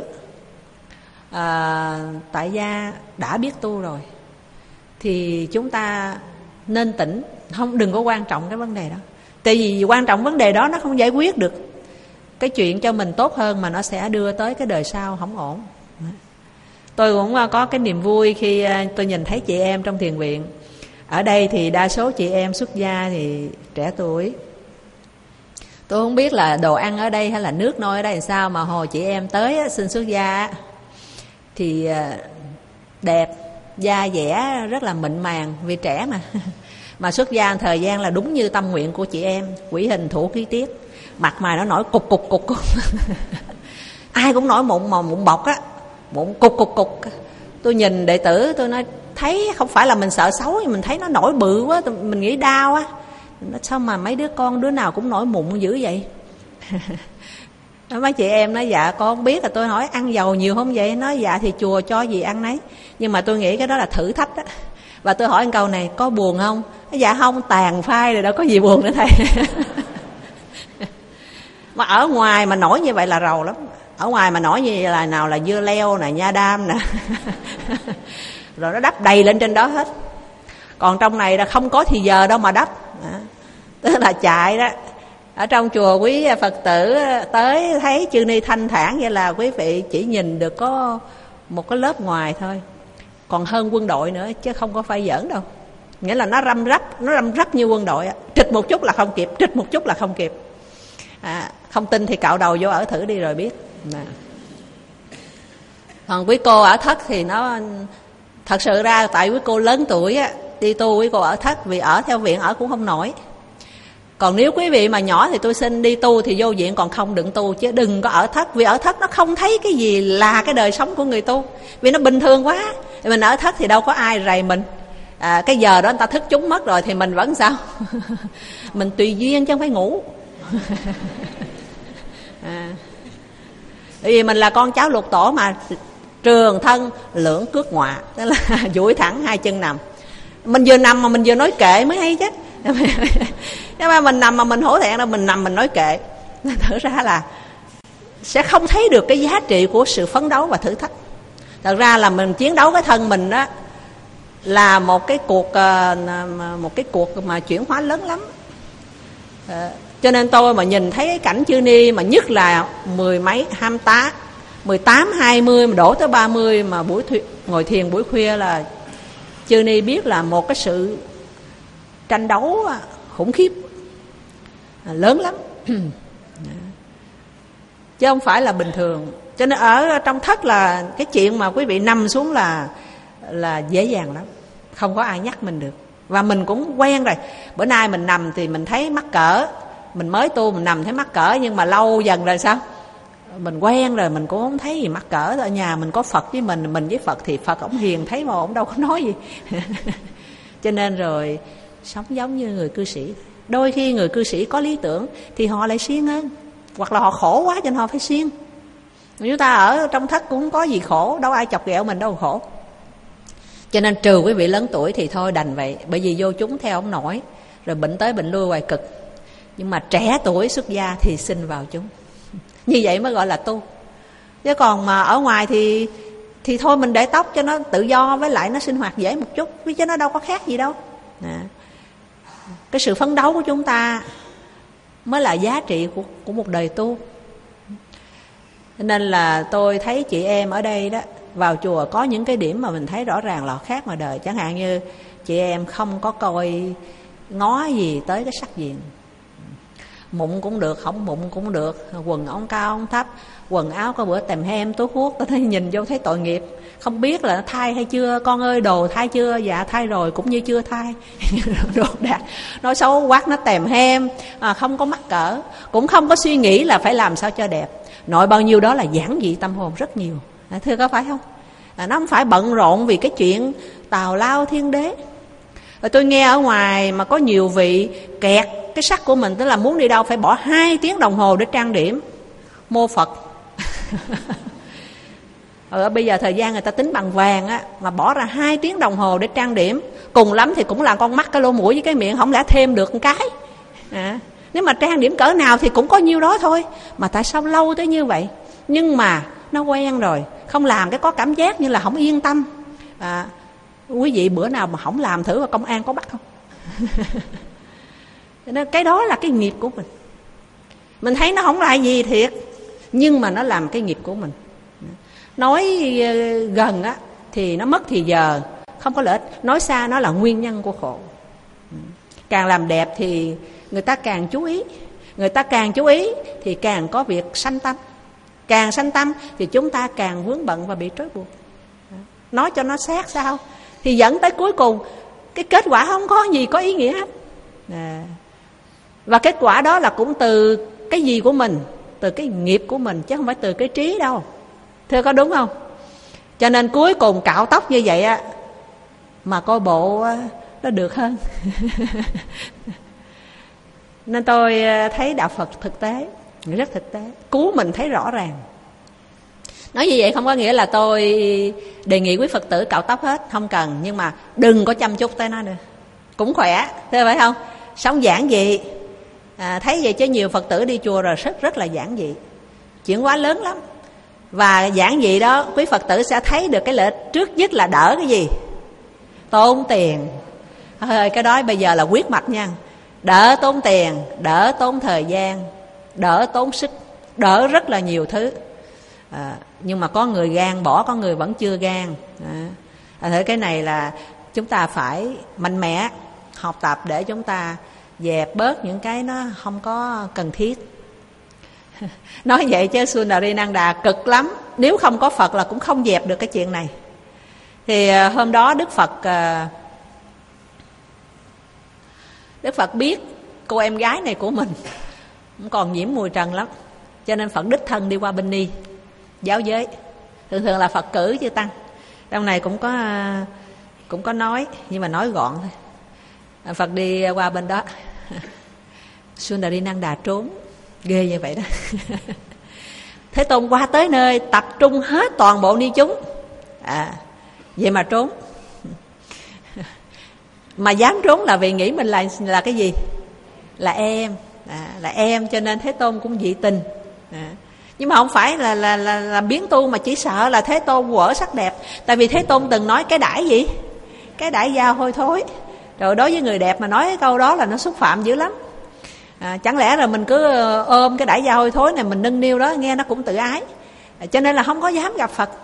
tại gia đã biết tu rồi, thì chúng ta nên tỉnh, đừng có quan trọng cái vấn đề đó. Tại vì quan trọng vấn đề đó nó không giải quyết được cái chuyện cho mình tốt hơn, mà nó sẽ đưa tới cái đời sau không ổn. Tôi cũng có cái niềm vui khi tôi nhìn thấy chị em trong thiền viện. Ở đây thì đa số chị em xuất gia thì trẻ tuổi. Tôi không biết là đồ ăn ở đây hay là nước nôi ở đây làm sao, mà hồi chị em tới xin xuất gia thì đẹp, da dẻ rất là mịn màng vì trẻ mà. Mà xuất gia thời gian là đúng như tâm nguyện của chị em, quỷ hình thủ ký tiết, mặt mày nó nổi cục. ai cũng nổi mụn, mà mụn bọc á, mụn cục. Tôi nhìn đệ tử tôi nói thấy không phải là mình sợ xấu, nhưng mình thấy nó nổi bự quá, mình nghĩ đau á. Nó sao mà mấy đứa con đứa nào cũng nổi mụn dữ vậy? Mấy chị em nói dạ con không biết. Là tôi hỏi ăn dầu nhiều không vậy? Nói dạ thì chùa cho gì ăn nấy. Nhưng mà tôi nghĩ cái đó là thử thách đó. Và tôi hỏi câu này có buồn không? Dạ không, tàn phai rồi, đâu có gì buồn nữa thầy. Mà ở ngoài mà nổi như vậy là rầu lắm. Ở ngoài mà nổi như vậy là nào là dưa leo nè, nha đam nè. Rồi nó đắp đầy lên trên đó hết. Còn trong này là không có thì giờ đâu mà đắp. Tức là chạy đó. Ở trong chùa quý Phật tử tới thấy chư ni thanh thản vậy là quý vị chỉ nhìn được có một cái lớp ngoài thôi. Còn hơn quân đội nữa chứ không có phải giỡn đâu. Nghĩa là nó răm rắp như quân đội. Trịch một chút là không kịp, trịch một chút là không kịp. Không tin thì cạo đầu vô ở thử đi rồi biết. Còn quý cô ở thất thì nó thật sự ra tại quý cô lớn tuổi á, đi tu quý cô ở thất, vì ở theo viện ở cũng không nổi. Còn nếu quý vị mà nhỏ thì tôi xin đi tu thì vô viện, còn không đừng tu, chứ đừng có ở thất. Vì ở thất nó không thấy cái gì là cái đời sống của người tu, vì nó bình thường quá. Mình ở thất thì đâu có ai rầy mình. Cái giờ đó người ta thức chúng mất rồi thì mình vẫn sao? Mình tùy duyên chứ không phải ngủ. Bởi vì mình là con cháu lục tổ mà, trường thân lưỡng cước ngọa, tức là duỗi thẳng hai chân nằm. Mình vừa nằm mà mình vừa nói kệ mới hay chứ. Nhưng mà mình nằm mà mình hổ thẹn đâu, mình nằm mình nói kệ. Thật ra là sẽ không thấy được cái giá trị của sự phấn đấu và thử thách. Thật ra là mình chiến đấu với thân mình đó là một cái cuộc mà chuyển hóa lớn lắm. Cho nên tôi mà nhìn thấy cái cảnh chư ni mà nhất là 18, 20 mà đổ tới 30 mà ngồi thiền buổi khuya là chư ni biết là một cái sự tranh đấu khủng khiếp, lớn lắm. Chứ không phải là bình thường. Cho nên ở trong thất là cái chuyện mà quý vị nằm xuống là dễ dàng lắm, không có ai nhắc mình được. Và mình cũng quen rồi. Bữa nay mình nằm thì mình thấy mắc cỡ, mình mới tu mình nằm thấy mắc cỡ, nhưng mà lâu dần rồi sao? Mình quen rồi, mình cũng không thấy gì mắc cỡ. Ở nhà mình có Phật với mình với Phật thì Phật ổng hiền thấy mà ổng đâu có nói gì. Cho nên rồi sống giống như người cư sĩ. Đôi khi người cư sĩ có lý tưởng thì họ lại siêng hơn, hoặc là họ khổ quá cho nên họ phải siêng. Chúng ta ở trong thất cũng có gì khổ, đâu ai chọc ghẹo mình đâu khổ. Cho nên trừ quý vị lớn tuổi thì thôi đành vậy, bởi vì vô chúng theo ông nổi, rồi bệnh tới bệnh lui hoài cực. Nhưng mà trẻ tuổi xuất gia thì xin vào chúng. Như vậy mới gọi là tu. Chứ còn mà ở ngoài thì thôi mình để tóc cho nó tự do, với lại nó sinh hoạt dễ một chút, chứ nó đâu có khác gì đâu. Cái sự phấn đấu của chúng ta mới là giá trị của một đời tu. Nên là tôi thấy chị em ở đây đó, vào chùa có những cái điểm mà mình thấy rõ ràng là khác ngoài đời. Chẳng hạn như chị em không có coi ngó gì tới cái sắc diện. Mụn cũng được, không mụn cũng được, quần ống cao ống thấp, quần áo có bữa tèm hem túi hút, tôi thấy nhìn vô thấy tội nghiệp. Không biết là thay hay chưa, con ơi đồ thay chưa? Dạ thay rồi, cũng như chưa thay. Đồ đạc nói xấu quát nó tèm hem, không có mắc cỡ, cũng không có suy nghĩ là phải làm sao cho đẹp. Nội bao nhiêu đó là giản dị tâm hồn rất nhiều. Thưa có phải không? Nó không phải bận rộn vì cái chuyện tào lao thiên đế. Rồi tôi nghe ở ngoài mà có nhiều vị kẹt cái sắc của mình, tức là muốn đi đâu phải bỏ 2 tiếng đồng hồ để trang điểm mô Phật. Bây giờ thời gian người ta tính bằng vàng á, mà bỏ ra 2 tiếng đồng hồ để trang điểm, cùng lắm thì cũng là con mắt, cái lỗ mũi với cái miệng, không lẽ thêm được một cái. Nếu mà trang điểm cỡ nào thì cũng có nhiêu đó thôi, mà tại sao lâu tới như vậy? Nhưng mà nó quen rồi, không làm cái có cảm giác như là không yên tâm. Quý vị bữa nào mà không làm thử, và công an có bắt không? Nên cái đó là cái nghiệp của mình. Mình thấy nó không là gì thiệt, nhưng mà nó làm cái nghiệp của mình. Nói gần á thì nó mất thì giờ, không có lợi ích. Nói xa nó là nguyên nhân của khổ. Càng làm đẹp thì người ta càng chú ý. Người ta càng chú ý thì càng có việc sanh tâm. Càng sanh tâm thì chúng ta càng vướng bận và bị trói buộc. Nói cho nó sát sao thì dẫn tới cuối cùng cái kết quả không có gì có ý nghĩa hết. Và kết quả đó là cũng từ cái gì của mình, từ cái nghiệp của mình, chứ không phải từ cái trí đâu. Thưa có đúng không? Cho nên cuối cùng cạo tóc như vậy á, mà coi bộ nó được hơn. Nên tôi thấy đạo Phật thực tế, rất thực tế, cứu mình thấy rõ ràng. Nói như vậy không có nghĩa là tôi đề nghị quý Phật tử cạo tóc hết, không cần. Nhưng mà đừng có chăm chút tới nó nữa, cũng khỏe, thế phải không? Sống giản dị. Thấy vậy chứ nhiều Phật tử đi chùa rồi rất là giản dị, chuyện quá lớn lắm. Và giản dị đó quý Phật tử sẽ thấy được cái lợi ích. Trước nhất là đỡ cái gì? Tốn tiền. Cái đó bây giờ là quyết mạch nha. Đỡ tốn tiền, đỡ tốn thời gian, đỡ tốn sức, đỡ rất là nhiều thứ. Nhưng mà có người gan bỏ, có người vẫn chưa gan. Thế cái này là chúng ta phải mạnh mẽ học tập để chúng ta dẹp bớt những cái nó không có cần thiết. Nói vậy chứ Sundarinanda cực lắm, nếu không có Phật là cũng không dẹp được cái chuyện này. Thì hôm đó Đức Phật biết cô em gái này của mình cũng còn nhiễm mùi trần lắm, cho nên Phật đích thân đi qua Bên Ni giáo giới. Thường là Phật cử chư tăng. Trong này cũng có nói, nhưng mà nói gọn thôi. Phật đi qua bên đó, Sundarinanda trốn ghê như vậy đó. Thế Tôn qua tới nơi tập trung hết toàn bộ ni chúng, vậy mà trốn. Mà dám trốn là vì nghĩ mình là cái gì? Là em, cho nên Thế Tôn cũng dị tình. Nhưng mà không phải là biến tu, mà chỉ sợ là Thế Tôn quở sắc đẹp. Tại vì Thế Tôn từng nói cái đãi gì? Cái đãi dao hôi thối. Rồi đối với người đẹp mà nói cái câu đó là nó xúc phạm dữ lắm. Chẳng lẽ rồi mình cứ ôm cái đãi dao hôi thối này mình nâng niu đó, nghe nó cũng tự ái. Cho nên là không có dám gặp Phật.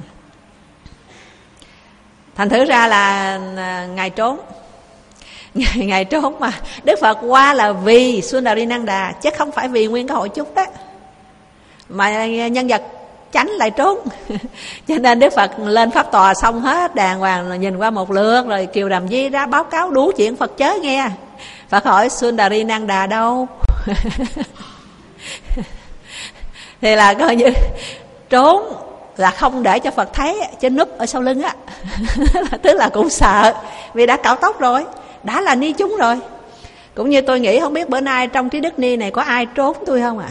Thành thử ra là Ngài trốn. Ngài trốn mà Đức Phật qua là vì Sundarinanda, chứ không phải vì nguyên cái hội chúng đó. Mà nhân vật chánh lại trốn. Cho nên Đức Phật lên pháp tòa xong hết đàng hoàng, nhìn qua một lượt rồi Kiều Đàm Di ra báo cáo đủ chuyện Phật chớ nghe. Phật hỏi Sundarinanda đâu? Thì là coi như trốn là không để cho Phật thấy, chứ núp ở sau lưng á. Tức là cũng sợ, vì đã cạo tóc rồi, đã là ni chúng rồi. Cũng như tôi nghĩ không biết bữa nay trong Trí Đức Ni này có ai trốn tôi không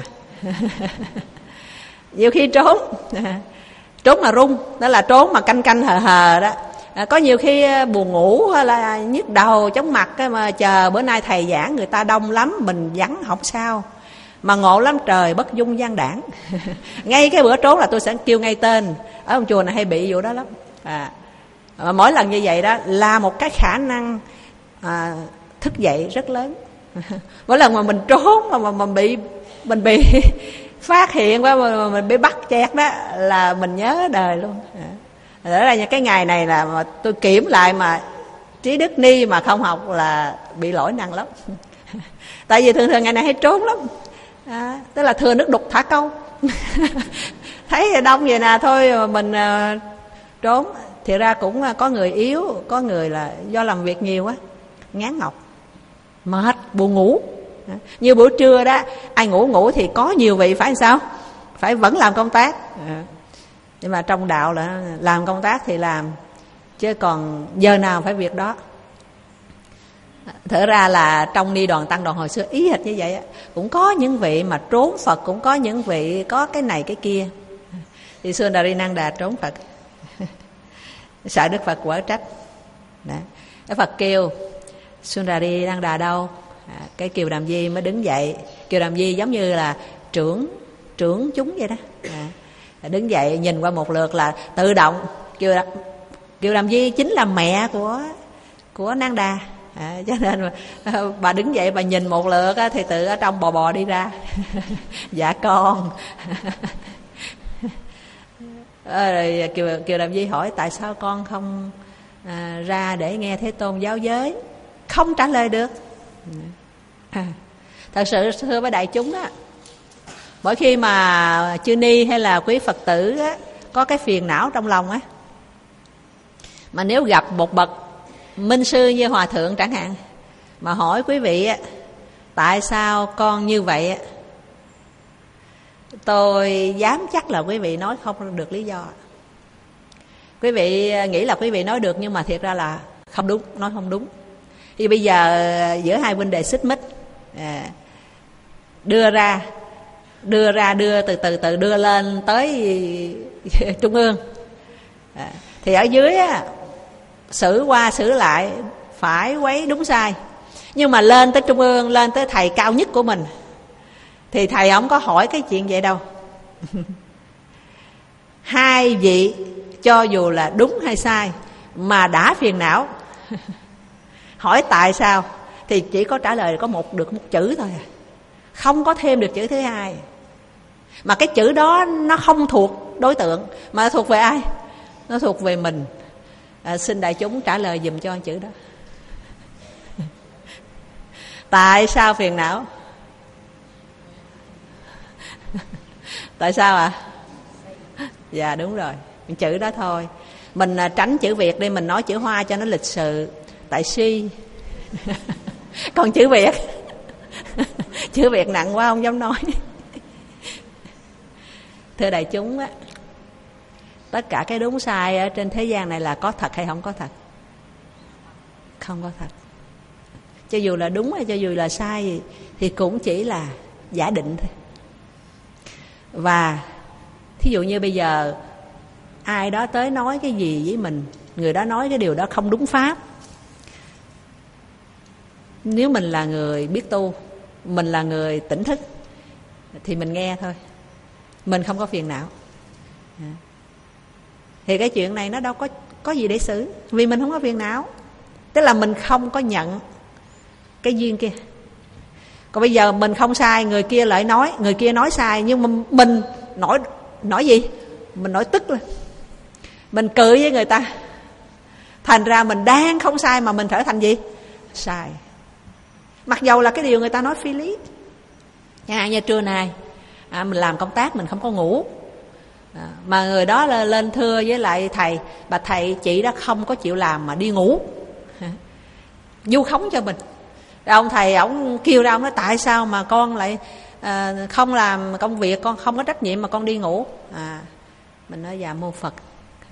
nhiều khi trốn mà run, đó là trốn mà canh hờ đó. Có nhiều khi buồn ngủ hay là nhức đầu chóng mặt mà chờ bữa nay thầy giảng người ta đông lắm, mình vắng không sao. Mà ngộ lắm, trời bất dung gian đảng. Ngay cái bữa trốn là tôi sẽ kêu ngay tên. Ở ông chùa này hay bị vụ đó lắm. Mỗi lần như vậy đó là một cái khả năng thức dậy rất lớn. Mỗi lần mà mình trốn mà mình bị phát hiện quá, mà mình bị bắt chẹt đó là mình nhớ đời luôn. Đó là cái ngày này là mà tôi kiểm lại mà Trí Đức Ni mà không học là bị lỗi nặng lắm. Tại vì thường ngày này hay trốn lắm. Tức là thừa nước đục thả câu. Thấy đông vậy nè, thôi mình trốn. Thì ra cũng có người yếu, có người là do làm việc nhiều quá, ngán ngọc, mệt, buồn ngủ. Như buổi trưa đó, ai ngủ thì có nhiều vị phải sao? Phải vẫn làm công tác. Nhưng mà trong đạo là làm công tác thì làm, chứ còn giờ nào phải việc đó. Thật ra là trong Ni Đoàn Tăng Đoàn hồi xưa ý hệt như vậy á, cũng có những vị mà trốn Phật, cũng có những vị có cái này cái kia. Thì Sundarinanda trốn Phật. Sợ Đức Phật quở trách. Đức Phật kêu Sundarinanda đâu? Cái Kiều Đàm Di mới đứng dậy. Kiều Đàm Di giống như là trưởng chúng vậy đó. Đứng dậy nhìn qua một lượt là tự động Kiều Đàm Di chính là mẹ của Nanda. Cho nên bà đứng dậy bà nhìn một lượt thì tự ở trong bò đi ra. Dạ con. Rồi Kiều Đàm Di hỏi tại sao con không ra để nghe Thế Tôn giáo giới? Không trả lời được. Thật sự thưa với đại chúng á, mỗi khi mà chư ni hay là quý Phật tử á, có cái phiền não trong lòng á, mà nếu gặp một bậc minh sư như hòa thượng chẳng hạn, mà hỏi quý vị á, tại sao con như vậy á, Tôi dám chắc là quý vị nói không được lý do. Quý vị nghĩ là quý vị nói được, nhưng mà thiệt ra là không đúng, nói không đúng. Thì bây giờ giữa hai huynh đệ xích mích, đưa từ từ đưa lên tới trung ương, thì ở dưới á, xử qua xử lại phải quấy đúng sai. Nhưng mà lên tới trung ương, lên tới thầy cao nhất của mình, thì thầy không có hỏi cái chuyện vậy đâu. Hai vị cho dù là đúng hay sai mà đã phiền não, hỏi tại sao thì chỉ có trả lời được một chữ thôi à. Không có thêm được chữ thứ hai. Mà cái chữ đó nó không thuộc đối tượng, mà thuộc về ai? Nó thuộc về mình. Xin đại chúng trả lời giùm cho chữ đó. Tại sao phiền não? Tại sao ạ? Dạ đúng rồi, chữ đó thôi. Mình tránh chữ Việt đi, mình nói chữ Hoa cho nó lịch sự. Tại si. Còn chữ Việt chữ Việt nặng quá không dám nói. Thưa đại chúng á, tất cả cái đúng sai ở trên thế gian này là có thật hay không có thật? Không có thật. Cho dù là đúng hay cho dù là sai thì cũng chỉ là giả định thôi. Và thí dụ như bây giờ ai đó tới nói cái gì với mình, người đó nói cái điều đó không đúng pháp, nếu mình là người biết tu, mình là người tỉnh thức thì mình nghe thôi, mình không có phiền não. Thì cái chuyện này nó đâu có gì để xử, vì mình không có phiền não. Tức là mình không có nhận cái duyên kia. Còn bây giờ mình không sai, người kia lại nói, người kia nói sai, nhưng mà mình nổi gì? Mình nổi tức lên, mình cười với người ta. Thành ra mình đang không sai mà mình trở thành gì? Sai. Mặc dầu là cái điều người ta nói phi lý. Chẳng hạn như trưa nay mình làm công tác mình không có ngủ, mà người đó lên thưa với lại thầy: bà thầy, chị đó không có chịu làm mà đi ngủ, vu khống cho mình. Rồi ông thầy ổng kêu ra, ông nói: tại sao mà con lại không làm công việc, con không có trách nhiệm mà con đi ngủ? Mình nói: dạ mô Phật.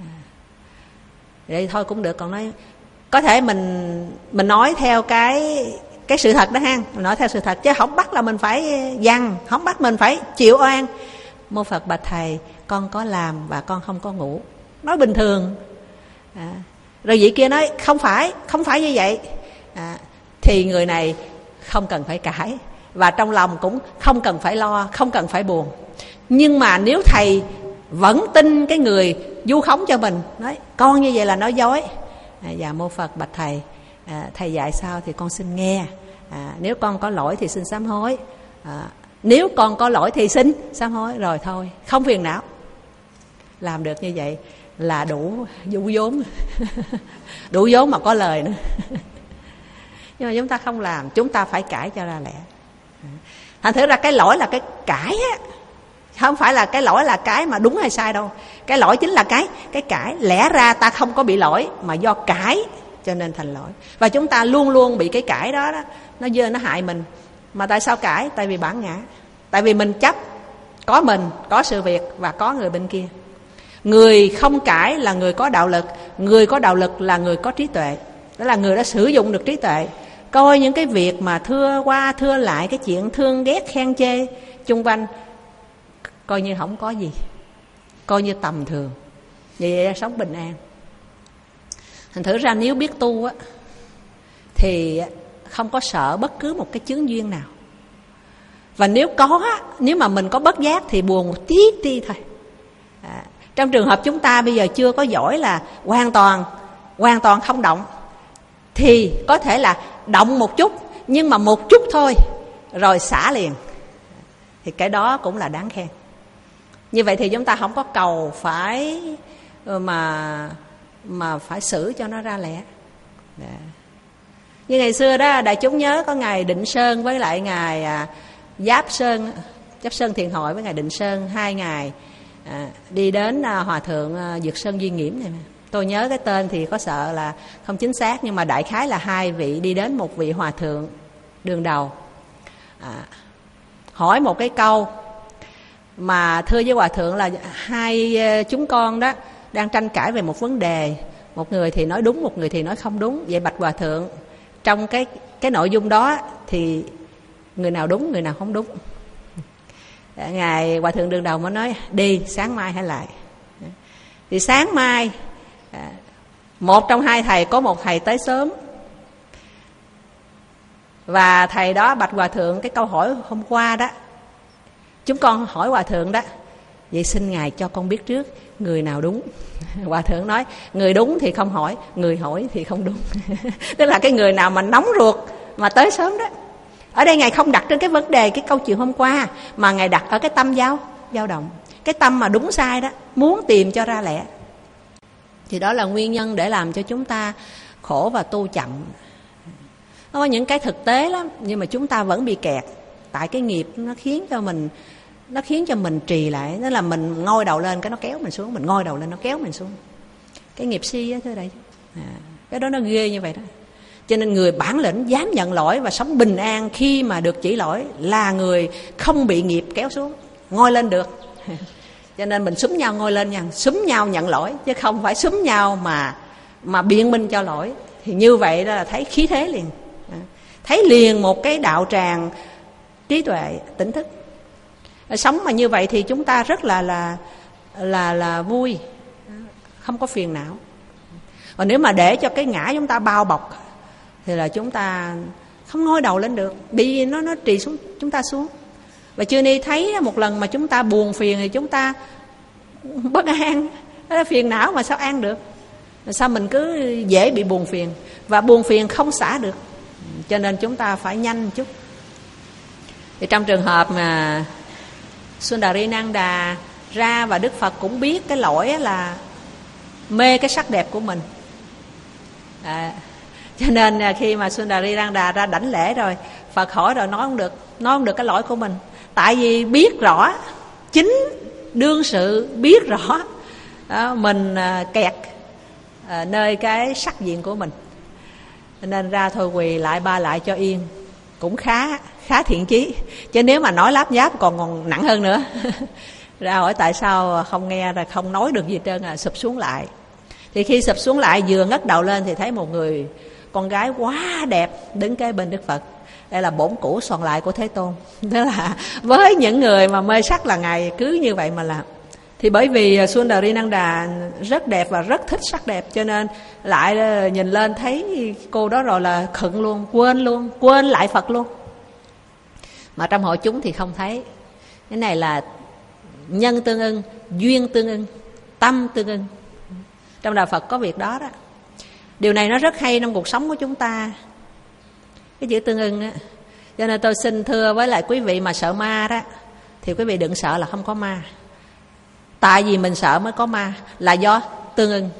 Vậy thôi cũng được. Còn nói có thể mình nói theo cái sự thật đó ha, mình nói theo sự thật, chứ không bắt là mình phải dằn, không bắt mình phải chịu oan. Mô Phật bạch thầy, con có làm và con không có ngủ. Nói bình thường. Rồi vị kia nói: không phải như vậy. Thì người này không cần phải cãi, và trong lòng cũng không cần phải lo, không cần phải buồn. Nhưng mà nếu thầy vẫn tin cái người vu khống cho mình, nói con như vậy là nói dối. Dạ mô Phật bạch thầy, thầy dạy sao thì con xin nghe. Nếu con có lỗi thì xin sám hối. Nếu con có lỗi thì xin sám hối. Rồi thôi, không phiền não. Làm được như vậy là đủ vốn. Đủ vốn mà có lời nữa. Nhưng mà chúng ta không làm, chúng ta phải cãi cho ra lẽ. Thành thử ra cái lỗi là cái cãi á, không phải là cái lỗi là cái mà đúng hay sai đâu. Cái lỗi chính là cái cãi. Lẽ ra ta không có bị lỗi, mà do cãi cho nên thành lỗi. Và chúng ta luôn luôn bị cái cãi đó, nó dơ, nó hại mình. Mà tại sao cãi? Tại vì bản ngã. Tại vì mình chấp có mình, có sự việc và có người bên kia. Người không cãi là người có đạo lực. Người có đạo lực là người có trí tuệ. Đó là người đã sử dụng được trí tuệ, coi những cái việc mà thưa qua thưa lại, cái chuyện thương ghét khen chê chung quanh, coi như không có gì, coi như tầm thường. Vậy là sống bình an. Thành thử ra nếu biết tu á, thì không có sợ bất cứ một cái chướng duyên nào. Và nếu mà mình có bất giác thì buồn một tí ti thôi. Trong trường hợp chúng ta bây giờ chưa có giỏi là hoàn toàn không động, thì có thể là động một chút, nhưng mà một chút thôi rồi xả liền, thì cái đó cũng là đáng khen. Như vậy thì chúng ta không có cầu phải mà phải xử cho nó ra lẽ. Như ngày xưa đó, đại chúng nhớ có ngày Định Sơn với lại ngày Giáp Sơn Thiền Hội với ngày Định Sơn, 2 ngày đi đến Hòa Thượng Dược Sơn Duy Nghiễm này. Tôi nhớ cái tên thì có sợ là không chính xác, nhưng mà đại khái là 2 vị đi đến một vị hòa thượng đường đầu, hỏi một cái câu: Mà thưa với Hòa Thượng là hai chúng con đó đang tranh cãi về một vấn đề, một người thì nói đúng, một người thì nói không đúng. Vậy bạch Hòa Thượng, trong cái nội dung đó thì người nào đúng, người nào không đúng? Ngài Hòa Thượng Đường Đầu mới nói đi, sáng mai hãy lại. Thì sáng mai một trong hai thầy, có một thầy tới sớm, và thầy đó bạch Hòa Thượng cái câu hỏi hôm qua đó. Chúng con hỏi Hòa Thượng đó, vậy xin Ngài cho con biết trước người nào đúng. Hòa Thượng nói người đúng thì không hỏi, người hỏi thì không đúng. Tức là cái người nào mà nóng ruột mà tới sớm đó. Ở đây Ngài không đặt trên cái vấn đề cái câu chuyện hôm qua, mà Ngài đặt ở cái tâm dao động, cái tâm mà đúng sai đó, muốn tìm cho ra lẽ. Thì đó là nguyên nhân để làm cho chúng ta khổ và tu chậm. Nó có những cái thực tế lắm, nhưng mà chúng ta vẫn bị kẹt. Tại cái nghiệp nó khiến cho mình trì lại. Đó là mình ngoi đầu lên cái nó kéo mình xuống, mình ngoi đầu lên nó kéo mình xuống. Cái nghiệp si á, thưa đại chúng. Cái đó nó ghê như vậy đó. Cho nên người bản lĩnh dám nhận lỗi và sống bình an khi mà được chỉ lỗi là người không bị nghiệp kéo xuống, ngoi lên được. Cho nên mình xúm nhau ngoi lên nha, xúm nhau nhận lỗi, chứ không phải xúm nhau mà biện minh cho lỗi. Thì như vậy đó là thấy khí thế liền, thấy liền một cái đạo tràng trí tuệ tỉnh thức. Sống mà như vậy thì chúng ta rất là vui, không có phiền não. Còn nếu mà để cho cái ngã chúng ta bao bọc thì là chúng ta không ngoi đầu lên được, bị nó trì xuống chúng ta xuống. Và chưa ni thấy một lần mà chúng ta buồn phiền thì chúng ta bất an, phiền não mà sao an được? Sao mình cứ dễ bị buồn phiền, và buồn phiền không xả được. Cho nên chúng ta phải nhanh chút. Thì trong trường hợp mà Sundarinanda ra, và Đức Phật cũng biết cái lỗi là mê cái sắc đẹp của mình. Cho nên khi mà Sundarinanda ra đảnh lễ rồi, Phật hỏi rồi nói không được cái lỗi của mình. Tại vì biết rõ, chính đương sự biết rõ mình kẹt nơi cái sắc diện của mình, nên ra thôi quỳ lại ba lại cho yên. Cũng khá thiện chí, chứ nếu mà nói láp nháp còn nặng hơn nữa. Ra hỏi tại sao không nghe, rồi không nói được gì trơn, sụp xuống lại. Thì khi sụp xuống lại vừa ngất đầu lên thì thấy một người con gái quá đẹp đứng kế bên Đức Phật. Đây là bổn cũ soạn lại của Thế Tôn. Tức là với những người mà mê sắc là Ngài cứ như vậy mà làm. Thì bởi vì Sundarinanda rất đẹp và rất thích sắc đẹp, cho nên lại nhìn lên thấy cô đó rồi là khựng luôn, quên lại Phật luôn. Mà trong hội chúng thì không thấy. Cái này là nhân tương ưng, duyên tương ưng, tâm tương ưng. Trong Đạo Phật có việc đó đó. Điều này nó rất hay trong cuộc sống của chúng ta, cái chữ tương ưng á. Cho nên tôi xin thưa với lại quý vị mà sợ ma đó, thì quý vị đừng sợ là không có ma. Tại vì mình sợ mới có ma, là do tương ưng.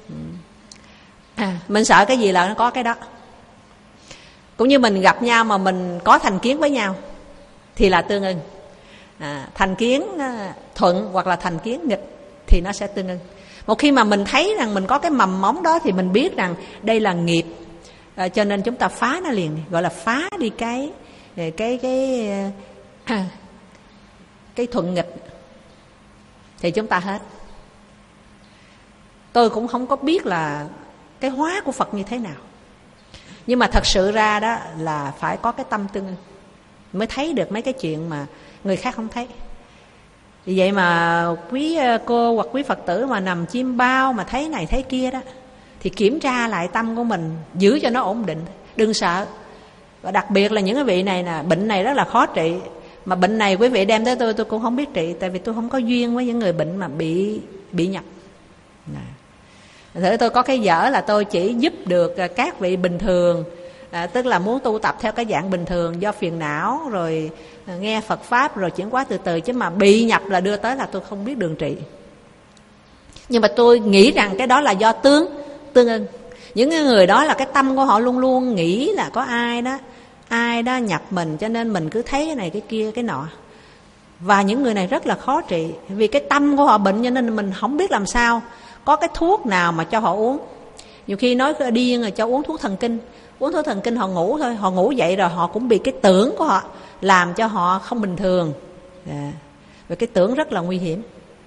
Mình sợ cái gì là nó có cái đó. Cũng như mình gặp nhau mà mình có thành kiến với nhau thì là tương ưng. Thành kiến thuận hoặc là thành kiến nghịch thì nó sẽ tương ưng. Một khi mà mình thấy rằng mình có cái mầm móng đó thì mình biết rằng đây là nghiệp, cho nên chúng ta phá nó liền, gọi là phá đi cái thuận nghịch thì chúng ta hết. Tôi cũng không có biết là cái hóa của Phật như thế nào, nhưng mà thật sự ra đó là phải có cái tâm tương ưng mới thấy được mấy cái chuyện mà người khác không thấy. Vì vậy mà quý cô hoặc quý Phật tử mà nằm chiêm bao mà thấy này thấy kia đó, thì kiểm tra lại tâm của mình, giữ cho nó ổn định, đừng sợ. Và đặc biệt là những cái vị này nè, bệnh này rất là khó trị. Mà bệnh này quý vị đem tới tôi cũng không biết trị, tại vì tôi không có duyên với những người bệnh mà bị nhập. Thử tôi có cái dở là tôi chỉ giúp được các vị bình thường, tức là muốn tu tập theo cái dạng bình thường, do phiền não rồi nghe Phật Pháp rồi chuyển hóa từ từ. Chứ mà bị nhập là đưa tới là tôi không biết đường trị. Nhưng mà tôi nghĩ rằng cái đó là do tương ưng. Những người đó là cái tâm của họ luôn luôn nghĩ là có ai đó nhập mình, cho nên mình cứ thấy cái này cái kia cái nọ. Và những người này rất là khó trị, vì cái tâm của họ bệnh, cho nên mình không biết làm sao có cái thuốc nào mà cho họ uống. Nhiều khi nói điên rồi cho uống thuốc thần kinh. Uống thuốc thần kinh họ ngủ thôi, họ ngủ dậy rồi họ cũng bị cái tưởng của họ làm cho họ không bình thường. Và cái tưởng rất là nguy hiểm.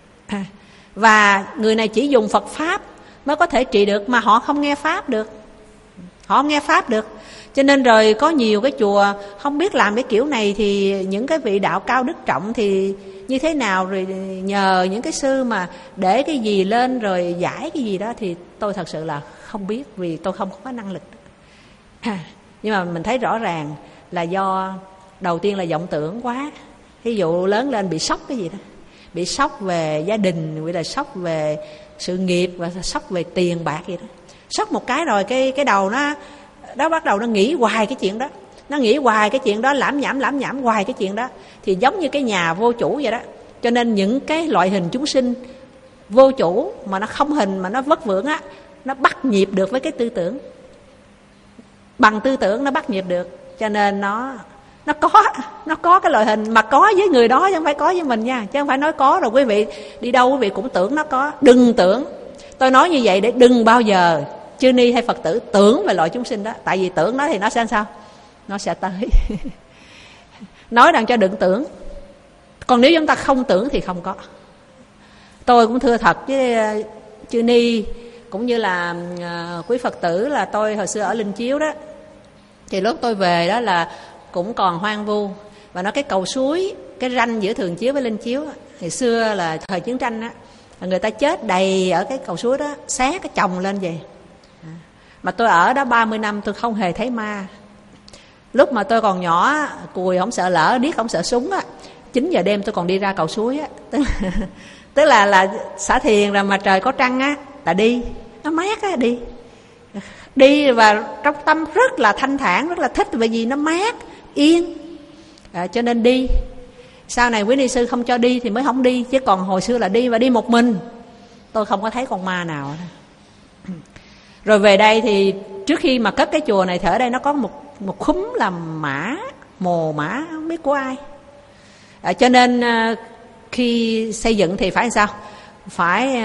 Và người này chỉ dùng Phật Pháp mới có thể trị được, mà họ không nghe Pháp được. Họ không nghe Pháp được. Cho nên rồi có nhiều cái chùa không biết làm cái kiểu này, thì những cái vị đạo cao đức trọng thì như thế nào, rồi nhờ những cái sư mà để cái gì lên rồi giải cái gì đó, thì tôi thật sự là không biết, vì tôi không có năng lực. Nhưng mà mình thấy rõ ràng là do đầu tiên là vọng tưởng quá. Ví dụ lớn lên bị sốc cái gì đó, bị sốc về gia đình, bị là sốc về sự nghiệp, và sốc về tiền bạc gì đó. Sốc một cái rồi cái đầu nó bắt đầu nó nghĩ hoài cái chuyện đó, nó nghĩ hoài cái chuyện đó, lãm nhảm hoài cái chuyện đó, thì giống như cái nhà vô chủ vậy đó. Cho nên những cái loại hình chúng sinh vô chủ mà nó không hình, mà nó vất vưởng á, nó bắt nhịp được với cái tư tưởng, bằng tư tưởng nó bắt nhịp được. Cho nên nó có cái loại hình, mà có với người đó chứ không phải có với mình nha, chứ không phải nói có rồi quý vị đi đâu quý vị cũng tưởng nó có. Đừng tưởng. Tôi nói như vậy để đừng bao giờ chư ni hay Phật tử tưởng về loại chúng sinh đó. Tại vì tưởng nó thì nó sẽ sao? Nó sẽ tới. Nói rằng cho đừng tưởng. Còn nếu chúng ta không tưởng thì không có. Tôi cũng thưa thật với chư ni cũng như là quý Phật tử, là tôi hồi xưa ở Linh Chiếu đó, thì lúc tôi về đó là cũng còn hoang vu. Và nó cái cầu suối, cái ranh giữa Thường Chiếu với Linh Chiếu, ngày xưa là thời chiến tranh á, người ta chết đầy ở cái cầu suối đó, xé cái chồng lên vậy. Mà tôi ở đó 30 năm tôi không hề thấy ma. Lúc mà tôi còn nhỏ, cùi không sợ lỡ, điếc không sợ súng á, 9 giờ đêm tôi còn đi ra cầu suối á. Tức là xả thiền rồi mà trời có trăng á là đi, nó mát á, đi và trong tâm rất là thanh thản, rất là thích, bởi vì nó mát yên, cho nên đi. Sau này quý ni sư không cho đi thì mới không đi, chứ còn hồi xưa là đi, và đi một mình. Tôi không có thấy con ma nào. Rồi về đây thì trước khi mà cất cái chùa này thì ở đây nó có một khúm là mồ mã không biết của ai. Cho nên khi xây dựng thì phải sao? Phải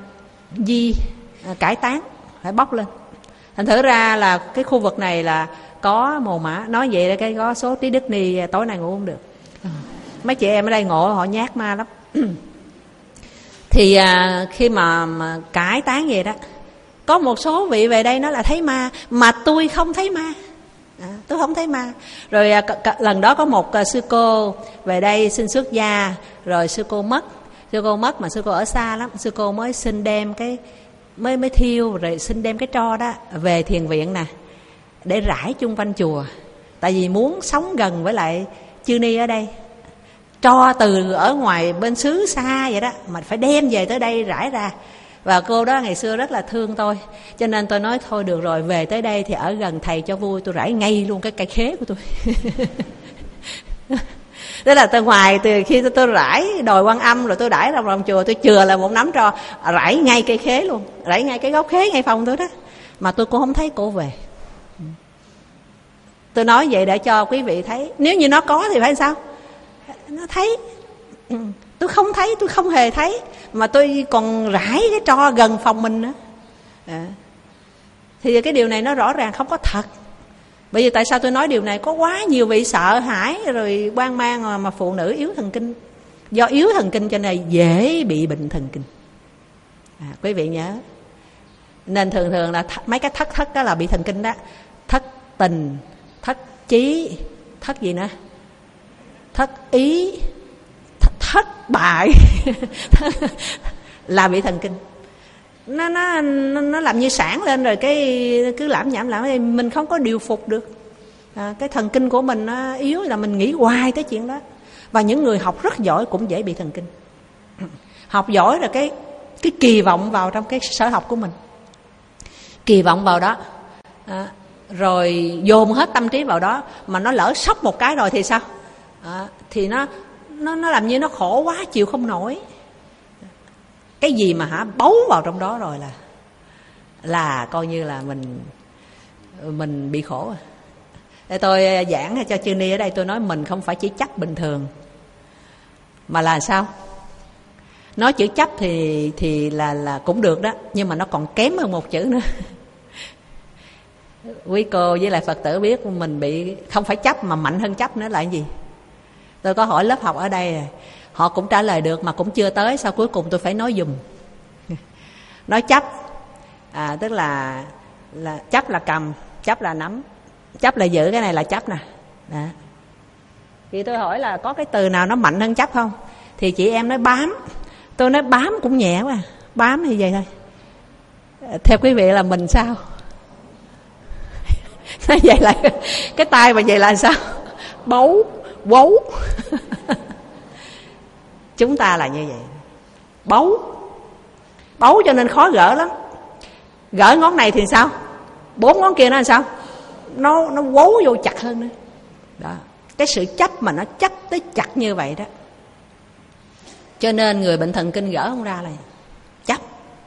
cải tán, phải bóc lên. Thành thử ra là cái khu vực này là có mồ mã. Nói vậy là cái có số tí đức ni tối nay ngủ không được. Mấy chị em ở đây ngộ họ nhát ma lắm. Thì khi mà cải tán vậy đó, có một số vị về đây nói là thấy ma, mà tôi không thấy ma. Tôi không thấy ma. Rồi lần đó có một sư cô về đây xin xuất gia, rồi sư cô mất mà sư cô ở xa lắm, sư cô mới xin đem cái mới thiêu, rồi xin đem cái tro đó về thiền viện nè, để rải chung quanh chùa. Tại vì muốn sống gần với lại chư ni ở đây. Tro từ ở ngoài bên xứ xa vậy đó, mà phải đem về tới đây rải ra. Và cô đó ngày xưa rất là thương tôi, cho nên tôi nói thôi được rồi, về tới đây thì ở gần thầy cho vui, tôi rải ngay luôn cái cây khế của tôi. Tức là từ ngoài, từ khi tôi rải đồi Quan Âm rồi tôi rải trong chùa, tôi chừa là một nắm tro, rải ngay cây khế luôn, rải ngay cái gốc khế ngay phòng tôi đó. Mà tôi cũng không thấy cô về. Tôi nói vậy để cho quý vị thấy, nếu như nó có thì phải sao? Nó thấy. Tôi không thấy, tôi không hề thấy, mà tôi còn rải cái tro gần phòng mình nữa. Thì cái điều này nó rõ ràng không có thật. Bởi vì tại sao tôi nói điều này? Có quá nhiều vị sợ hãi rồi hoang mang, mà phụ nữ yếu thần kinh. Do yếu thần kinh cho nên dễ bị bệnh thần kinh. Quý vị nhớ. Nên thường là mấy cái thất đó là bị thần kinh đó. Thất tình, thất chí, thất gì nữa? Thất ý, thất bại. Là bị thần kinh. Nó làm như sản lên rồi cái cứ lãm nhảm mình không có điều phục được. Cái thần kinh của mình nó yếu, là mình nghĩ hoài tới chuyện đó. Và những người học rất giỏi cũng dễ bị thần kinh. Học giỏi là cái kỳ vọng vào trong cái sở học của mình, kỳ vọng vào đó, rồi dồn hết tâm trí vào đó, mà nó lỡ sốc một cái rồi thì sao? Thì nó làm như nó khổ quá, chịu không nổi. Cái gì mà bấu vào trong đó rồi là coi như là mình bị khổ. Để tôi giảng cho chư ni ở đây, tôi nói mình không phải chỉ chấp bình thường, mà là sao? Nói chữ chấp thì là cũng được đó, nhưng mà nó còn kém hơn một chữ nữa. Quý cô với lại Phật tử biết mình bị không phải chấp mà mạnh hơn chấp nữa là cái gì? Tôi có hỏi lớp học ở đây, Họ cũng trả lời được mà cũng chưa tới. Sau cuối cùng tôi phải nói dùm. Nói chấp, tức là chấp là cầm, chấp là nắm, chấp là giữ, cái này là chấp nè. Đó. Thì tôi hỏi là có cái từ nào nó mạnh hơn chấp không? Thì chị em nói bám. Tôi nói bám cũng nhẹ quá, bám thì vậy thôi. Theo quý vị là mình sao? Nói vậy là cái tay mà vậy là sao? Bấu, bấu. Chúng ta là như vậy. Bấu cho nên khó gỡ lắm. Gỡ ngón này thì sao? 4 ngón kia nó làm sao? Nó quấu vô chặt hơn nữa. Đó. Cái sự chấp mà nó chấp tới chặt như vậy đó. Cho nên người bệnh thần kinh gỡ không ra là chấp.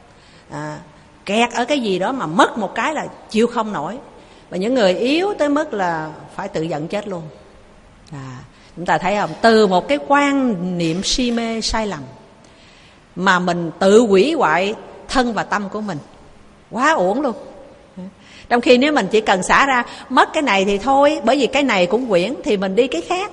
Kẹt ở cái gì đó mà mất một cái là chịu không nổi. Và những người yếu tới mức là phải tự giận chết luôn. Chúng ta thấy không? Từ một cái quan niệm si mê sai lầm mà mình tự hủy hoại thân và tâm của mình, quá uổng luôn. Trong khi nếu mình chỉ cần xả ra, mất cái này thì thôi, bởi vì cái này cũng quyển, thì mình đi cái khác.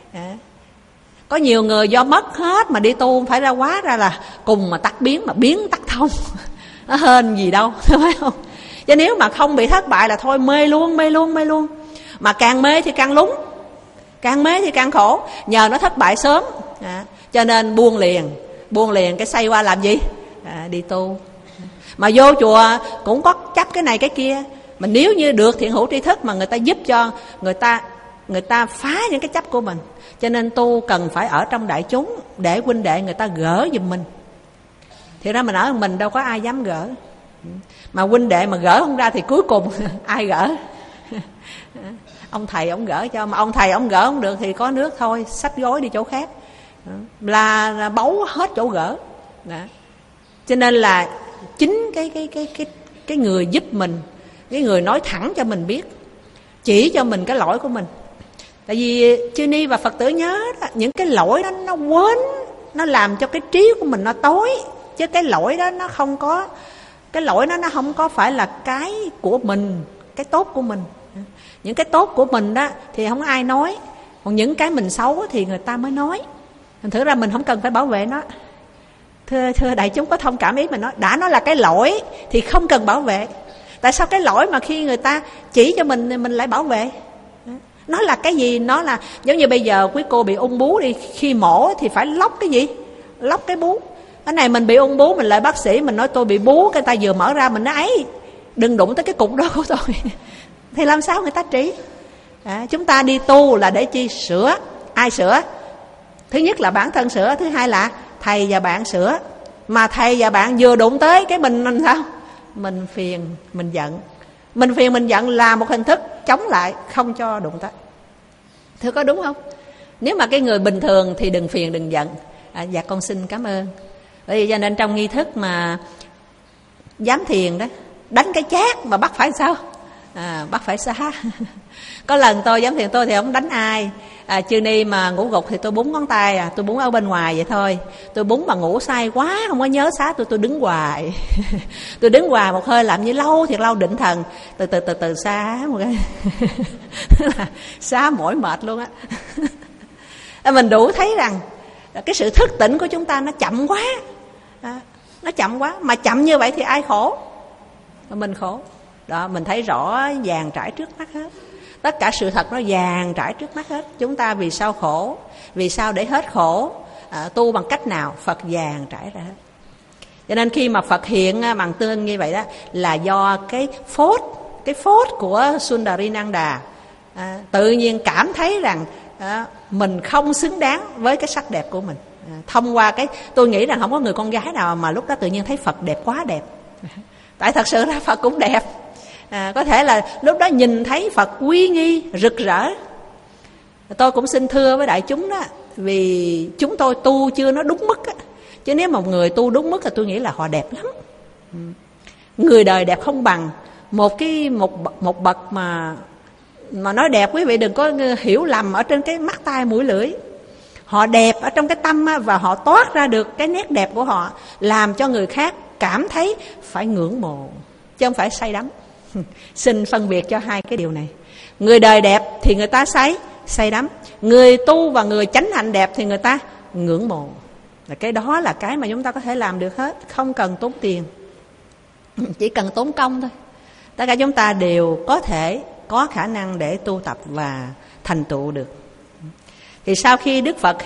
Có nhiều người do mất hết mà đi tu phải ra, quá ra là cùng mà tắt biến, mà biến tắt thông. Nó hên gì đâu, phải không? Chứ nếu mà không bị thất bại là thôi mê luôn. Mà càng mê thì càng lúng, càng mê thì càng khổ. Nhờ nó thất bại sớm, cho nên buông liền cái xoay qua làm gì? Đi tu. Mà vô chùa cũng có chấp cái này cái kia. Mà nếu như được thiện hữu tri thức mà người ta giúp cho người ta phá những cái chấp của mình. Cho nên tu cần phải ở trong đại chúng để huynh đệ người ta gỡ giùm mình. Thì ra mình ở mình đâu có ai dám gỡ. Mà huynh đệ mà gỡ không ra thì cuối cùng ai gỡ? Ông thầy ông gỡ cho. Mà ông thầy ông gỡ không được thì có nước thôi, xách gối đi chỗ khác. Là bấu hết chỗ gỡ. Đó. Cho nên là chính cái người giúp mình, cái người nói thẳng cho mình biết, chỉ cho mình cái lỗi của mình. Tại vì chư ni và Phật tử nhớ đó, những cái lỗi đó nó quên, nó làm cho cái trí của mình nó tối. Chứ cái lỗi đó nó không có, cái lỗi đó nó không có phải là cái của mình, cái tốt của mình. Những cái tốt của mình đó thì không ai nói, còn những cái mình xấu thì người ta mới nói. Thành thử ra mình không cần phải bảo vệ nó. Thưa đại chúng có thông cảm ý mình nói, đã nó là cái lỗi thì không cần bảo vệ. Tại sao cái lỗi mà khi người ta chỉ cho mình thì mình lại bảo vệ? Nó là cái gì? Nó là giống như bây giờ quý cô bị ung bú đi, khi mổ thì phải lóc cái gì? Lóc cái bú. Cái này mình bị ung bú, mình lại bác sĩ mình nói tôi bị bú, cái ta vừa mở ra mình nói ấy, đừng đụng tới cái cục đó của tôi. Thì làm sao người ta trị? Chúng ta đi tu là để chi? Sửa. Ai sửa? Thứ nhất là bản thân sửa, thứ hai là thầy và bạn sửa. Mà thầy và bạn vừa đụng tới cái mình làm sao? Mình phiền, mình giận. Mình phiền, mình giận là một hình thức chống lại, không cho đụng tới. Thưa có đúng không? Nếu mà cái người bình thường thì đừng phiền, đừng giận. Dạ con xin cảm ơn. Bởi vì cho nên trong nghi thức mà giám thiền đó, đánh cái chát mà bắt phải sao? Bắt phải xá. Có lần tôi giám thiền tôi thì không đánh ai. Chư ni mà ngủ gục thì tôi búng ngón tay, tôi búng ở bên ngoài vậy thôi. Tôi búng mà ngủ say quá không có nhớ xá tôi đứng hoài. Tôi đứng hoài một hơi làm như lâu thiệt lâu, định thần từ xá một cái. Xá mỏi mệt luôn á. Mình đủ thấy rằng cái sự thức tỉnh của chúng ta nó chậm quá. Nó chậm quá, mà chậm như vậy thì ai khổ? Mình khổ. Đó, mình thấy rõ vàng trải trước mắt hết. Tất cả sự thật nó vàng trải trước mắt hết. Chúng ta vì sao khổ? Vì sao để hết khổ? Tu bằng cách nào? Phật vàng trải ra hết. Cho nên khi mà Phật hiện bằng tương như vậy đó, là do cái phốt của Sundarinanda tự nhiên cảm thấy rằng mình không xứng đáng với cái sắc đẹp của mình. Thông qua cái, tôi nghĩ rằng không có người con gái nào mà lúc đó tự nhiên thấy Phật đẹp quá đẹp. Tại thật sự là Phật cũng đẹp. Có thể là lúc đó nhìn thấy Phật uy nghi rực rỡ. Tôi cũng xin thưa với đại chúng đó, vì chúng tôi tu chưa nó đúng mức á. Chứ nếu mà một người tu đúng mức thì tôi nghĩ là họ đẹp lắm. Người đời đẹp không bằng một bậc mà nói đẹp, quý vị đừng có hiểu lầm ở trên cái mắt tai mũi lưỡi. Họ đẹp ở trong cái tâm và họ toát ra được cái nét đẹp của họ, làm cho người khác cảm thấy phải ngưỡng mộ, chứ không phải say đắm. Xin phân biệt cho hai cái điều này. Người đời đẹp thì người ta say đắm. Người tu và người chánh hạnh đẹp thì người ta ngưỡng mộ. Cái đó là cái mà chúng ta có thể làm được hết, không cần tốn tiền, chỉ cần tốn công thôi. Tất cả chúng ta đều có thể có khả năng để tu tập và thành tựu được. Thì sau khi Đức Phật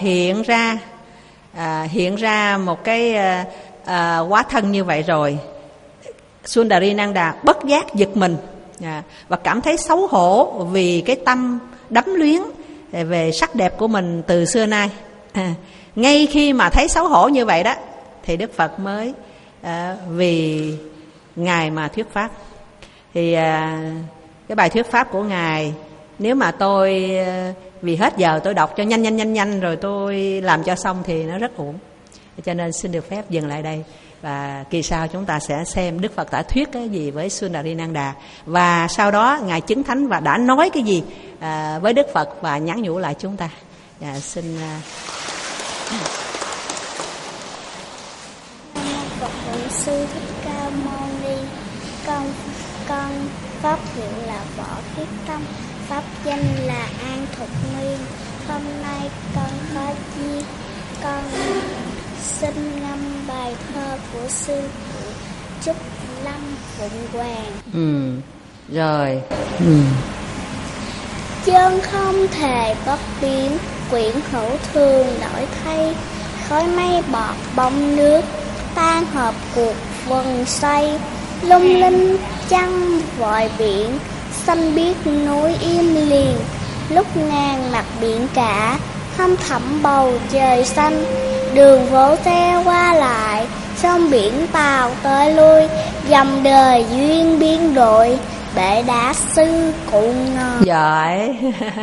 hiện ra một cái hóa thân như vậy rồi, Sundarinanda bất giác giật mình và cảm thấy xấu hổ vì cái tâm đắm luyến về sắc đẹp của mình từ xưa nay. Ngay khi mà thấy xấu hổ như vậy đó, thì Đức Phật mới vì Ngài mà thuyết pháp. Thì cái bài thuyết pháp của Ngài, nếu mà tôi vì hết giờ tôi đọc cho nhanh rồi tôi làm cho xong thì nó rất uổng. Cho nên xin được phép dừng lại đây, và kỳ sau chúng ta sẽ xem Đức Phật đã thuyết cái gì với Sundarinanda, và sau đó Ngài chứng thánh và đã nói cái gì với Đức Phật và nhắn nhủ lại chúng ta. Xin Phật Bổn Sư Thích Ca Mâu Ni. Con pháp hiệu là Võ Khiết Tâm, pháp danh là An Thục Nguyên. Hôm nay con có duyên, con xin ngâm bài thơ của sư phụ Trúc Lâm Phụng Hoàng. Rồi. Chân không thể bất biến, quyển hữu thường đổi thay. Khói mây bọt bông nước, tan hợp cuộc vần xoay. Lung linh trăng vòi biển, xanh biếc núi im liền. Lúc ngàn mặt biển cả, thăm thẳm bầu trời xanh. Đường vỗ xe qua lại, sông biển tàu tới lui. Dòng đời duyên biên đội, bể đá sư cụ ngờ. Giỏi.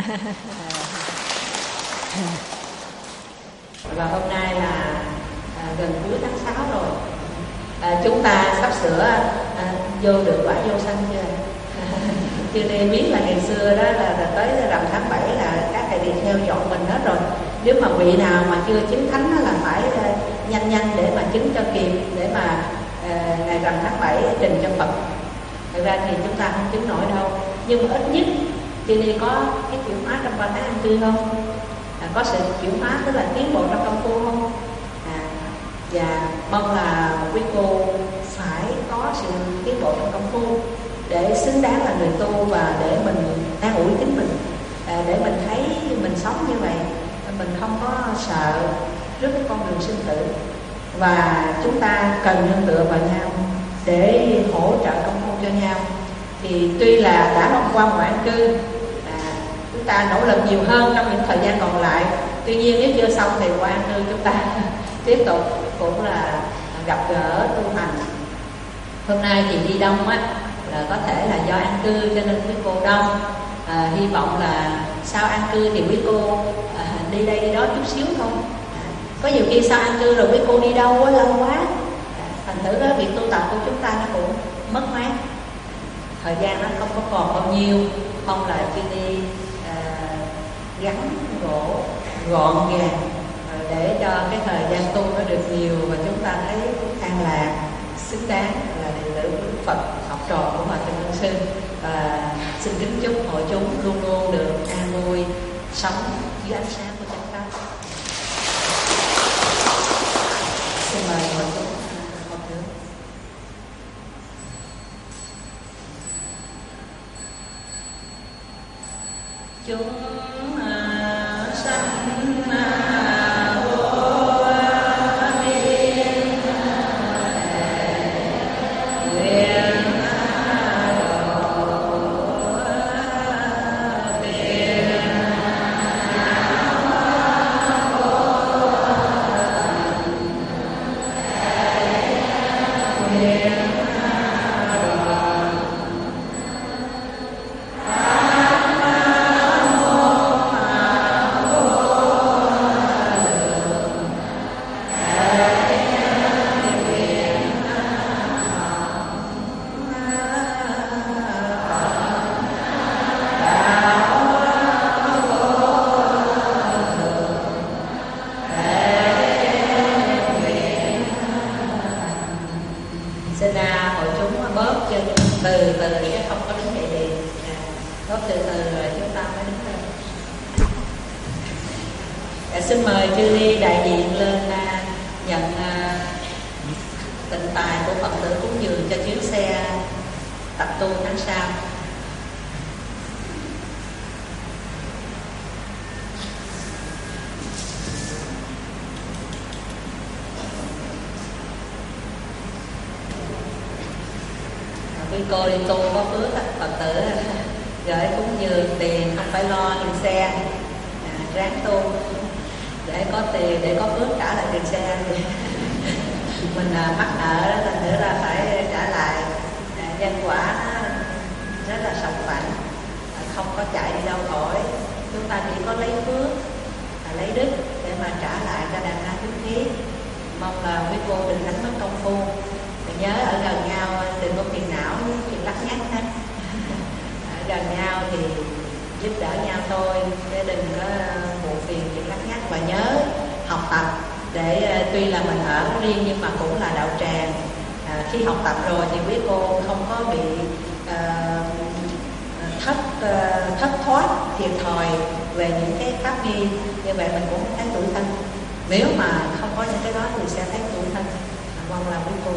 Và hôm nay là gần cuối tháng 6 rồi. Chúng ta sắp sửa vô được quả vô sanh chưa? Chưa nên biết là ngày xưa đó là tới rằm tháng 7 là các thầy tỳ kheo chọn mình hết rồi. Nếu mà vị nào mà chưa chứng thánh đó là phải nhanh để mà chứng cho kịp, để mà ngày rằm tháng 7 trình cho Phật. Thực ra thì chúng ta không chứng nổi đâu, nhưng mà ít nhất cho nên có cái chuyển hóa trong 3 tháng ăn cư không? Có sự chuyển hóa, tức là tiến bộ trong công phu không? Và mong là quý cô phải có sự tiến bộ trong công phu để xứng đáng là người tu, và để mình an ủi chính mình, để mình thấy mình sống như vậy, mình không có sợ trước cái con đường sinh tử, và chúng ta cần nương tựa vào nhau để hỗ trợ công phu cho nhau. Thì tuy là đã thông qua một an cư, chúng ta nỗ lực nhiều hơn trong những thời gian còn lại. Tuy nhiên nếu chưa xong thì qua an cư chúng ta tiếp tục cũng là gặp gỡ tu hành. Hôm nay thì đi đông á, là có thể là do an cư cho nên quý cô đông. Hy vọng là sau an cư thì quý cô đi đây đi đó chút xíu thôi. Có nhiều khi sau an cư rồi quý cô đi đâu á, lâu quá, thành thử đó việc tu tập của chúng ta nó cũng mất mát, thời gian nó không có còn bao nhiêu. Mong là khi đi gắn gỗ gọn gàng để cho cái thời gian tu nó được nhiều, và chúng ta thấy an lạc, xứng đáng là đệ tử của Đức Phật, học trò của Hòa Thượng Ân Sư. Và xin kính chúc hội chúng luôn luôn được an vui, sống dưới ánh sáng của chánh pháp. Xin mời hội chúng một nữa. Chúng sanh Xin mời chư ni đại diện lên nhận tịnh tài của Phật tử cúng dường cho chuyến xe tập tu tháng sau. Quý cô đi tu có phước, Phật tử gửi cúng dường tiền không phải lo tiền xe, ráng tu để có tiền, để có phước trả lại tiền xe. Mình mắc nợ đó, thành thử ra phải trả lại. Nhân quả rất là sòng phẳng, không có chạy đi đâu khỏi. Chúng ta chỉ có lấy phước, lấy đức để mà trả lại cho đàn na chúng thí. Mong là quý cô đừng đánh mất công phu. Nhớ ở gần nhau đừng có phiền não với chuyện lắt nhắt hết. Ở gần nhau thì giúp đỡ nhau thôi, chứ đừng có buồn phiền chuyện lắt nhắt. Và nhớ học tập để tuy là mình ở riêng nhưng mà cũng là đạo tràng. Khi học tập rồi thì quý cô không có bị thất thoát, thiệt thòi về những cái pháp nghi. Như vậy mình cũng thấy tủi thân. Nếu mà không có những cái đó thì sẽ thấy tủi thân. Mong là quý cô